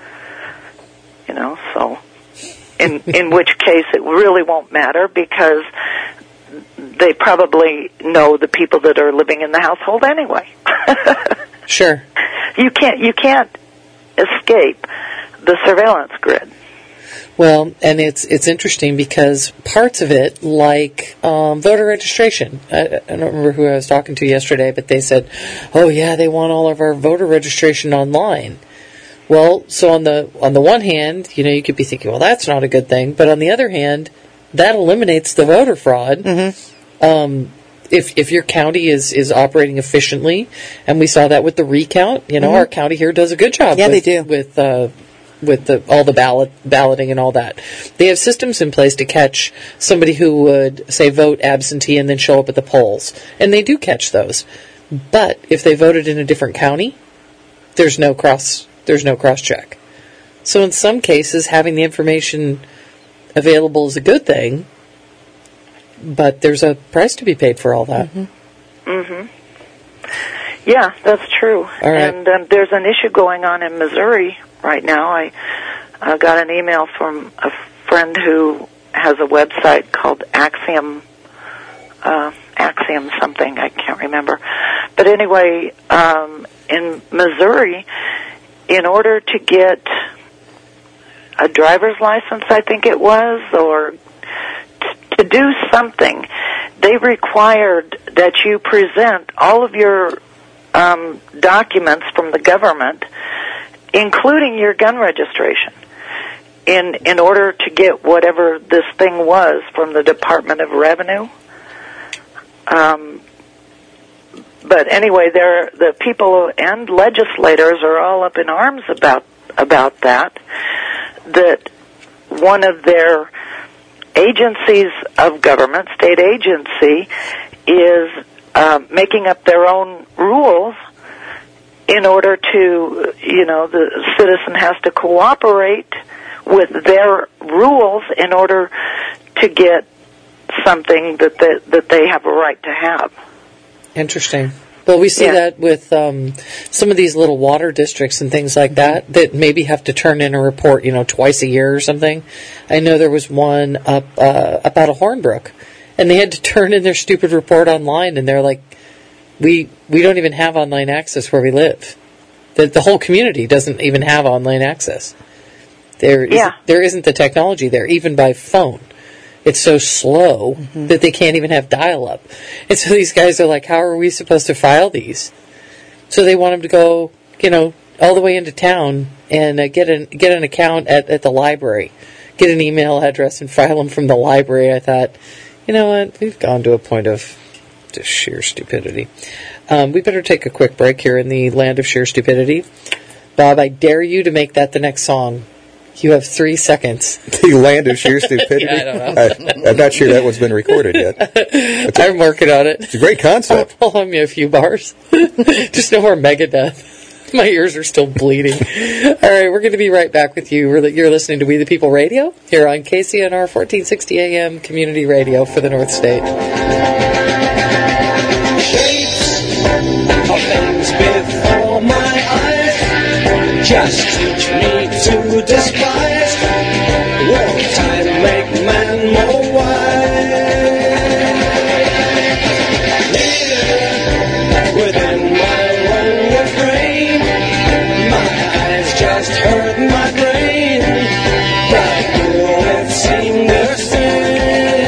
you know. So, in in which case it really won't matter, because they probably know the people that are living in the household anyway. Sure. You can't you can't escape the surveillance grid. Well, and it's it's interesting because parts of it, like um, voter registration, I, I don't remember who I was talking to yesterday, but they said, "Oh yeah, they want all of our voter registration online." Well, so on the on the one hand, you know, you could be thinking, "Well, that's not a good thing," but on the other hand, that eliminates the voter fraud. Mm-hmm. Um, if if your county is, is operating efficiently, and we saw that with the recount, you know, Mm-hmm. our county here does a good job. Yeah, with, they do. with. Uh, with the, all the ballot balloting and all that. They have systems in place to catch somebody who would, say, vote absentee and then show up at the polls. And they do catch those. But if they voted in a different county, there's no cross there's no cross check. So in some cases, having the information available is a good thing, but there's a price to be paid for all that. Mm-hmm. Mm-hmm. Yeah, that's true. All right. And um, there's an issue going on in Missouri right now. I uh, got an email from a friend who has a website called Axiom, uh, Axiom something, I can't remember. But anyway, um, in Missouri, in order to get a driver's license, I think it was, or t- to do something, they required that you present all of your um, documents from the government, including your gun registration, in in order to get whatever this thing was from the Department of Revenue. Um, but anyway, there the people and legislators are all up in arms about about that. That one of their agencies of government, state agency, is uh, making up their own rules in order to, you know, the citizen has to cooperate with their rules in order to get something that they, that they have a right to have. Interesting. Well, we see Yeah. that with um, some of these little water districts and things like that, that maybe have to turn in a report, you know, twice a year or something. I know there was one up uh, up out of Hornbrook, and they had to turn in their stupid report online, and they're like, we we don't even have online access where we live. The, the whole community doesn't even have online access. There, Yeah. is, there isn't the technology there, even by phone. It's so slow Mm-hmm. that they can't even have dial-up. And so these guys are like, how are we supposed to file these? So they want them to go, you know, all the way into town and uh, get an get an account at, at the library, get an email address and file them from the library. I thought, you know what, we've gone to a point of just sheer stupidity. Um, we better take a quick break here in the land of sheer stupidity. Bob, I dare you to make that the next song. You have three seconds. The land of sheer stupidity. Yeah, I don't know. I, I'm not sure that one's been recorded yet. It's a, I'm working on it. it's a great concept. I'll hum you a few bars. Just no more Megadeth. My ears are still bleeding. All right, we're going to be right back with you. We're, you're listening to We the People Radio here on K C N R fourteen sixty A M Community Radio for the North State. Shapes of things before my eyes just teach me to despise. Will time make man more wise? Here, within my one refrain, my eyes just hurt my brain, but will it seem the same?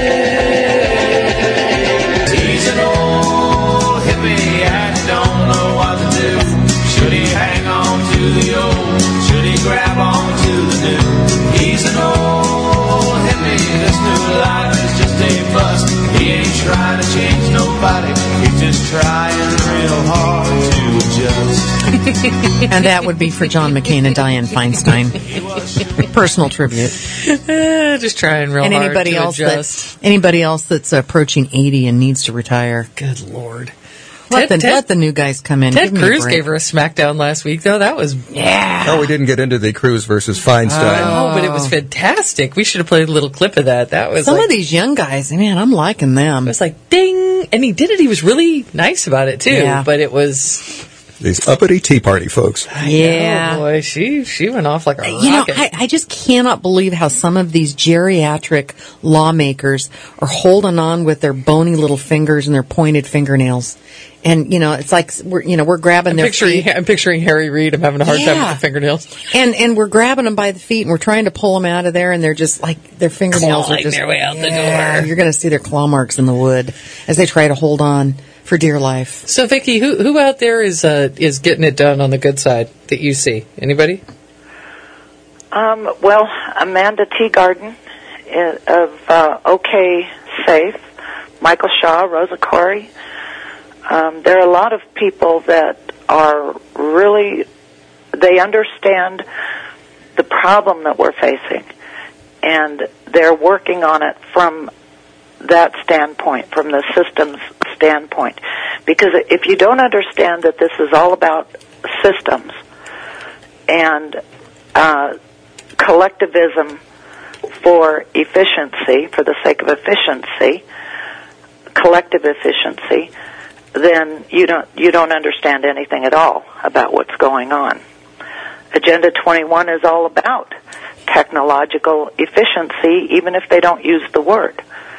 He's an old hippie, I don't know what to do. Should he hang on to the old? Should he grab on to the new? He's an old hippie, this new life is just a bust. He ain't trying to change nobody, he's just trying real hard to adjust. And that would be for John McCain and Dianne Feinstein. Personal tribute. Uh, just trying real And hard anybody to else adjust. that anybody else that's approaching eighty and needs to retire. Good Lord. Let Ted- the Ted- let the new guys come in. Ted Give me a Cruz break. gave her a smackdown last week, though. That was... Yeah. Oh, we didn't get into the Cruz versus Feinstein. Oh, but it was fantastic. We should have played a little clip of that. That was Some like, of these young guys, man, I'm liking them. it was like, ding! And he did it. He was really nice about it, too. Yeah. But it was... These uppity Tea Party folks. Yeah. Oh, boy. She, she went off like a You know, rocket. I, I just cannot believe how some of these geriatric lawmakers are holding on with their bony little fingers and their pointed fingernails. And, you know, it's like, we're, you know, we're grabbing I'm their picturing, feet. I'm picturing Harry Reid. I'm having a hard time Yeah. with the fingernails. And, and we're grabbing them by the feet and we're trying to pull them out of there and they're just like, their fingernails Clawing are just. their way out the Yeah, door. You're going to see their claw marks in the wood as they try to hold on for dear life. So, Vicki, who who out there is uh, is getting it done on the good side that you see? Anybody? Um, well, Amanda Teagarden i- of uh, OK Safe, Michael Shaw, Rosa Corey. Um, there are a lot of people that are really, they understand the problem that we're facing, and they're working on it from that standpoint, from the systems standpoint. Because if you don't understand that this is all about systems and uh, collectivism for efficiency, for the sake of efficiency, collective efficiency, then you don't you don't understand anything at all about what's going on. Agenda twenty-one is all about technological efficiency, even if they don't use the word.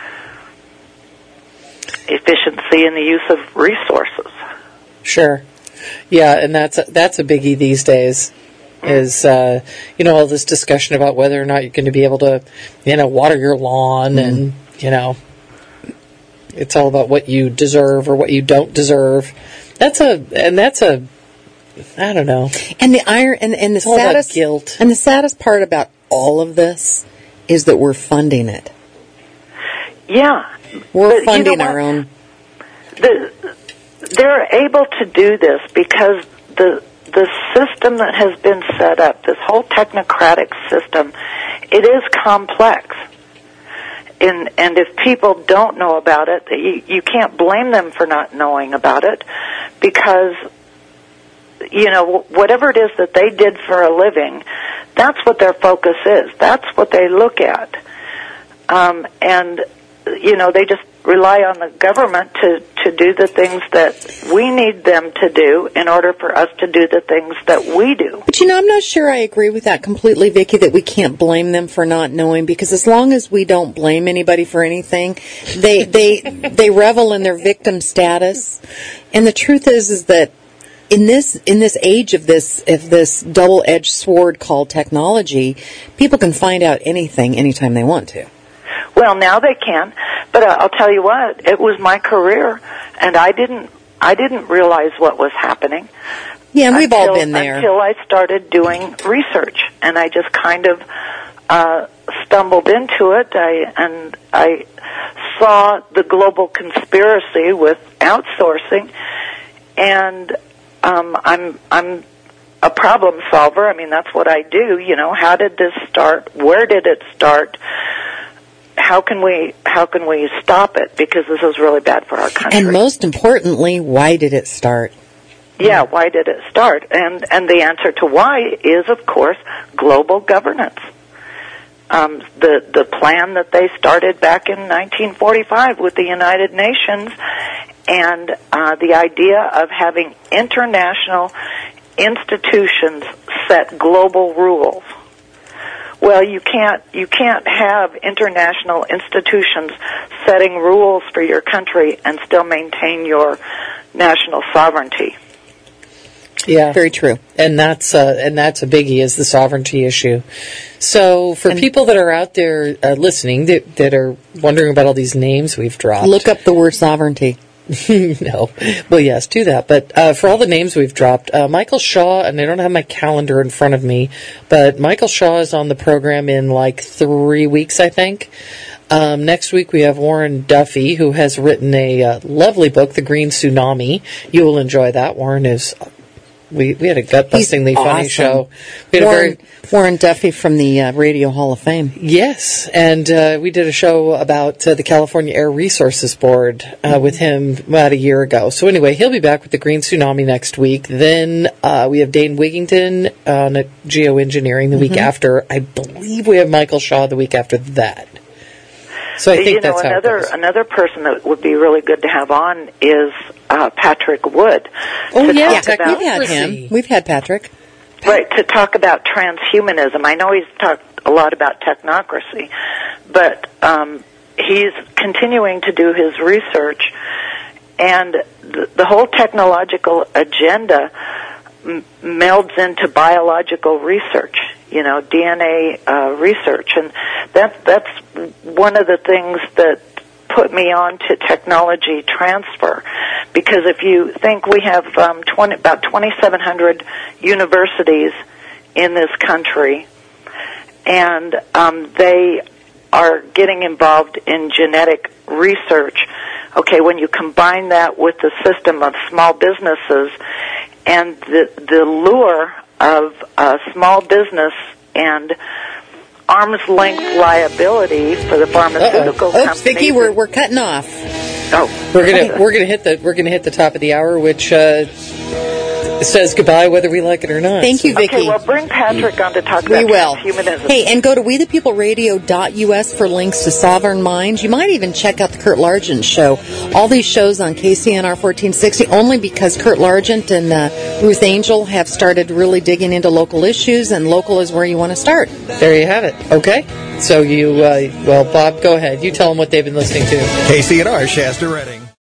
Efficiency in the use of resources. Sure. Yeah, and that's a, that's a biggie these days. Is uh, you know all this discussion about whether or not you're going to be able to, you know, water your lawn, mm. and you know, it's all about what you deserve or what you don't deserve. That's a and that's a I don't know. And the iron and, and the It's all about saddest guilt. and the saddest part about all of this is that we're funding it. Yeah. We're But you funding know our what? own. The, they're able to do this because the the system that has been set up, this whole technocratic system, it is complex. And, and if people don't know about it, you, you can't blame them for not knowing about it because, you know, whatever it is that they did for a living, that's what their focus is. That's what they look at. Um, and, you know, they just rely on the government to, to do the things that we need them to do in order for us to do the things that we do. But you know, I'm not sure I agree with that completely, Vicki, that we can't blame them for not knowing, because as long as we don't blame anybody for anything, they they they revel in their victim status. And the truth is is that in this in this age of this of this double-edged sword called technology, people can find out anything anytime they want to. Well, now they can, but uh, I'll tell you what, it was my career, and I didn't I didn't realize what was happening. Yeah, and we've until, all been there. Until I started doing research, and I just kind of uh, stumbled into it, I, and I saw the global conspiracy with outsourcing, and um, I'm I'm a problem solver. I mean, that's what I do. You know, how did this start? Where did it start? How can we how can we stop it? Because this is really bad for our country. And most importantly, why did it start? Yeah, why did it start? And and the answer to why is, of course, global governance. Um, the the plan that they started back in nineteen forty-five with the United Nations, and uh, the idea of having international institutions set global rules. Well, you can't you can't have international institutions setting rules for your country and still maintain your national sovereignty. Yeah, very true. And that's uh, and that's a biggie, is the sovereignty issue. So, for and people that are out there uh, listening that that are wondering about all these names we've dropped, look up the word sovereignty. No. Well, yes, do that. But uh, for all the names we've dropped, uh, Michael Shaw, and I don't have my calendar in front of me, but Michael Shaw is on the program in like three weeks, I think. Um, next week we have Warren Duffy, who has written a uh, lovely book, The Green Tsunami. You will enjoy that. Warren is... We we had a gut-bustingly funny awesome. show. We had Warren, a very, Warren Duffy from the uh, Radio Hall of Fame. Yes, and uh, we did a show about uh, the California Air Resources Board uh, mm-hmm. with him about a year ago. So anyway, he'll be back with the Green Tsunami next week. Then uh, we have Dane Wigington on uh, geoengineering the mm-hmm. week after. I believe we have Michael Shaw the week after that. So I think you know, that's another how it goes. another person that would be really good to have on is uh, Patrick Wood. Oh to yeah, talk about, we've had him. We've had Patrick. Right, to talk about transhumanism. I know he's talked a lot about technocracy, but um, he's continuing to do his research, and the, the whole technological agenda m- melds into biological research. You know, D N A uh, research, and that that's one of the things that put me on to technology transfer. Because if you think we have um, twenty, about twenty-seven hundred universities in this country, and um, they are getting involved in genetic research. Okay, when you combine that with the system of small businesses and the the lure of uh, small business and arm's length liability for the pharmaceutical Uh-oh. Oops, companies. Vicki, we're we're cutting off. Oh, we're gonna we're gonna hit the we're gonna hit the top of the hour, which uh, says goodbye whether we like it or not. Thank you, Vicki. Okay, well, bring Patrick on to talk We about will. transhumanism. Hey, and go to we the people radio dot U S for links to Sovereign Minds. You might even check out the Kurt Largent Show. All these shows on K C N R fourteen sixty, only because Kurt Largent and uh, Ruth Angel have started really digging into local issues, and local is where you want to start. There you have it. Okay. So you, uh, well, Bob, go ahead. You tell them what they've been listening to. K C N R, Shasta Redding.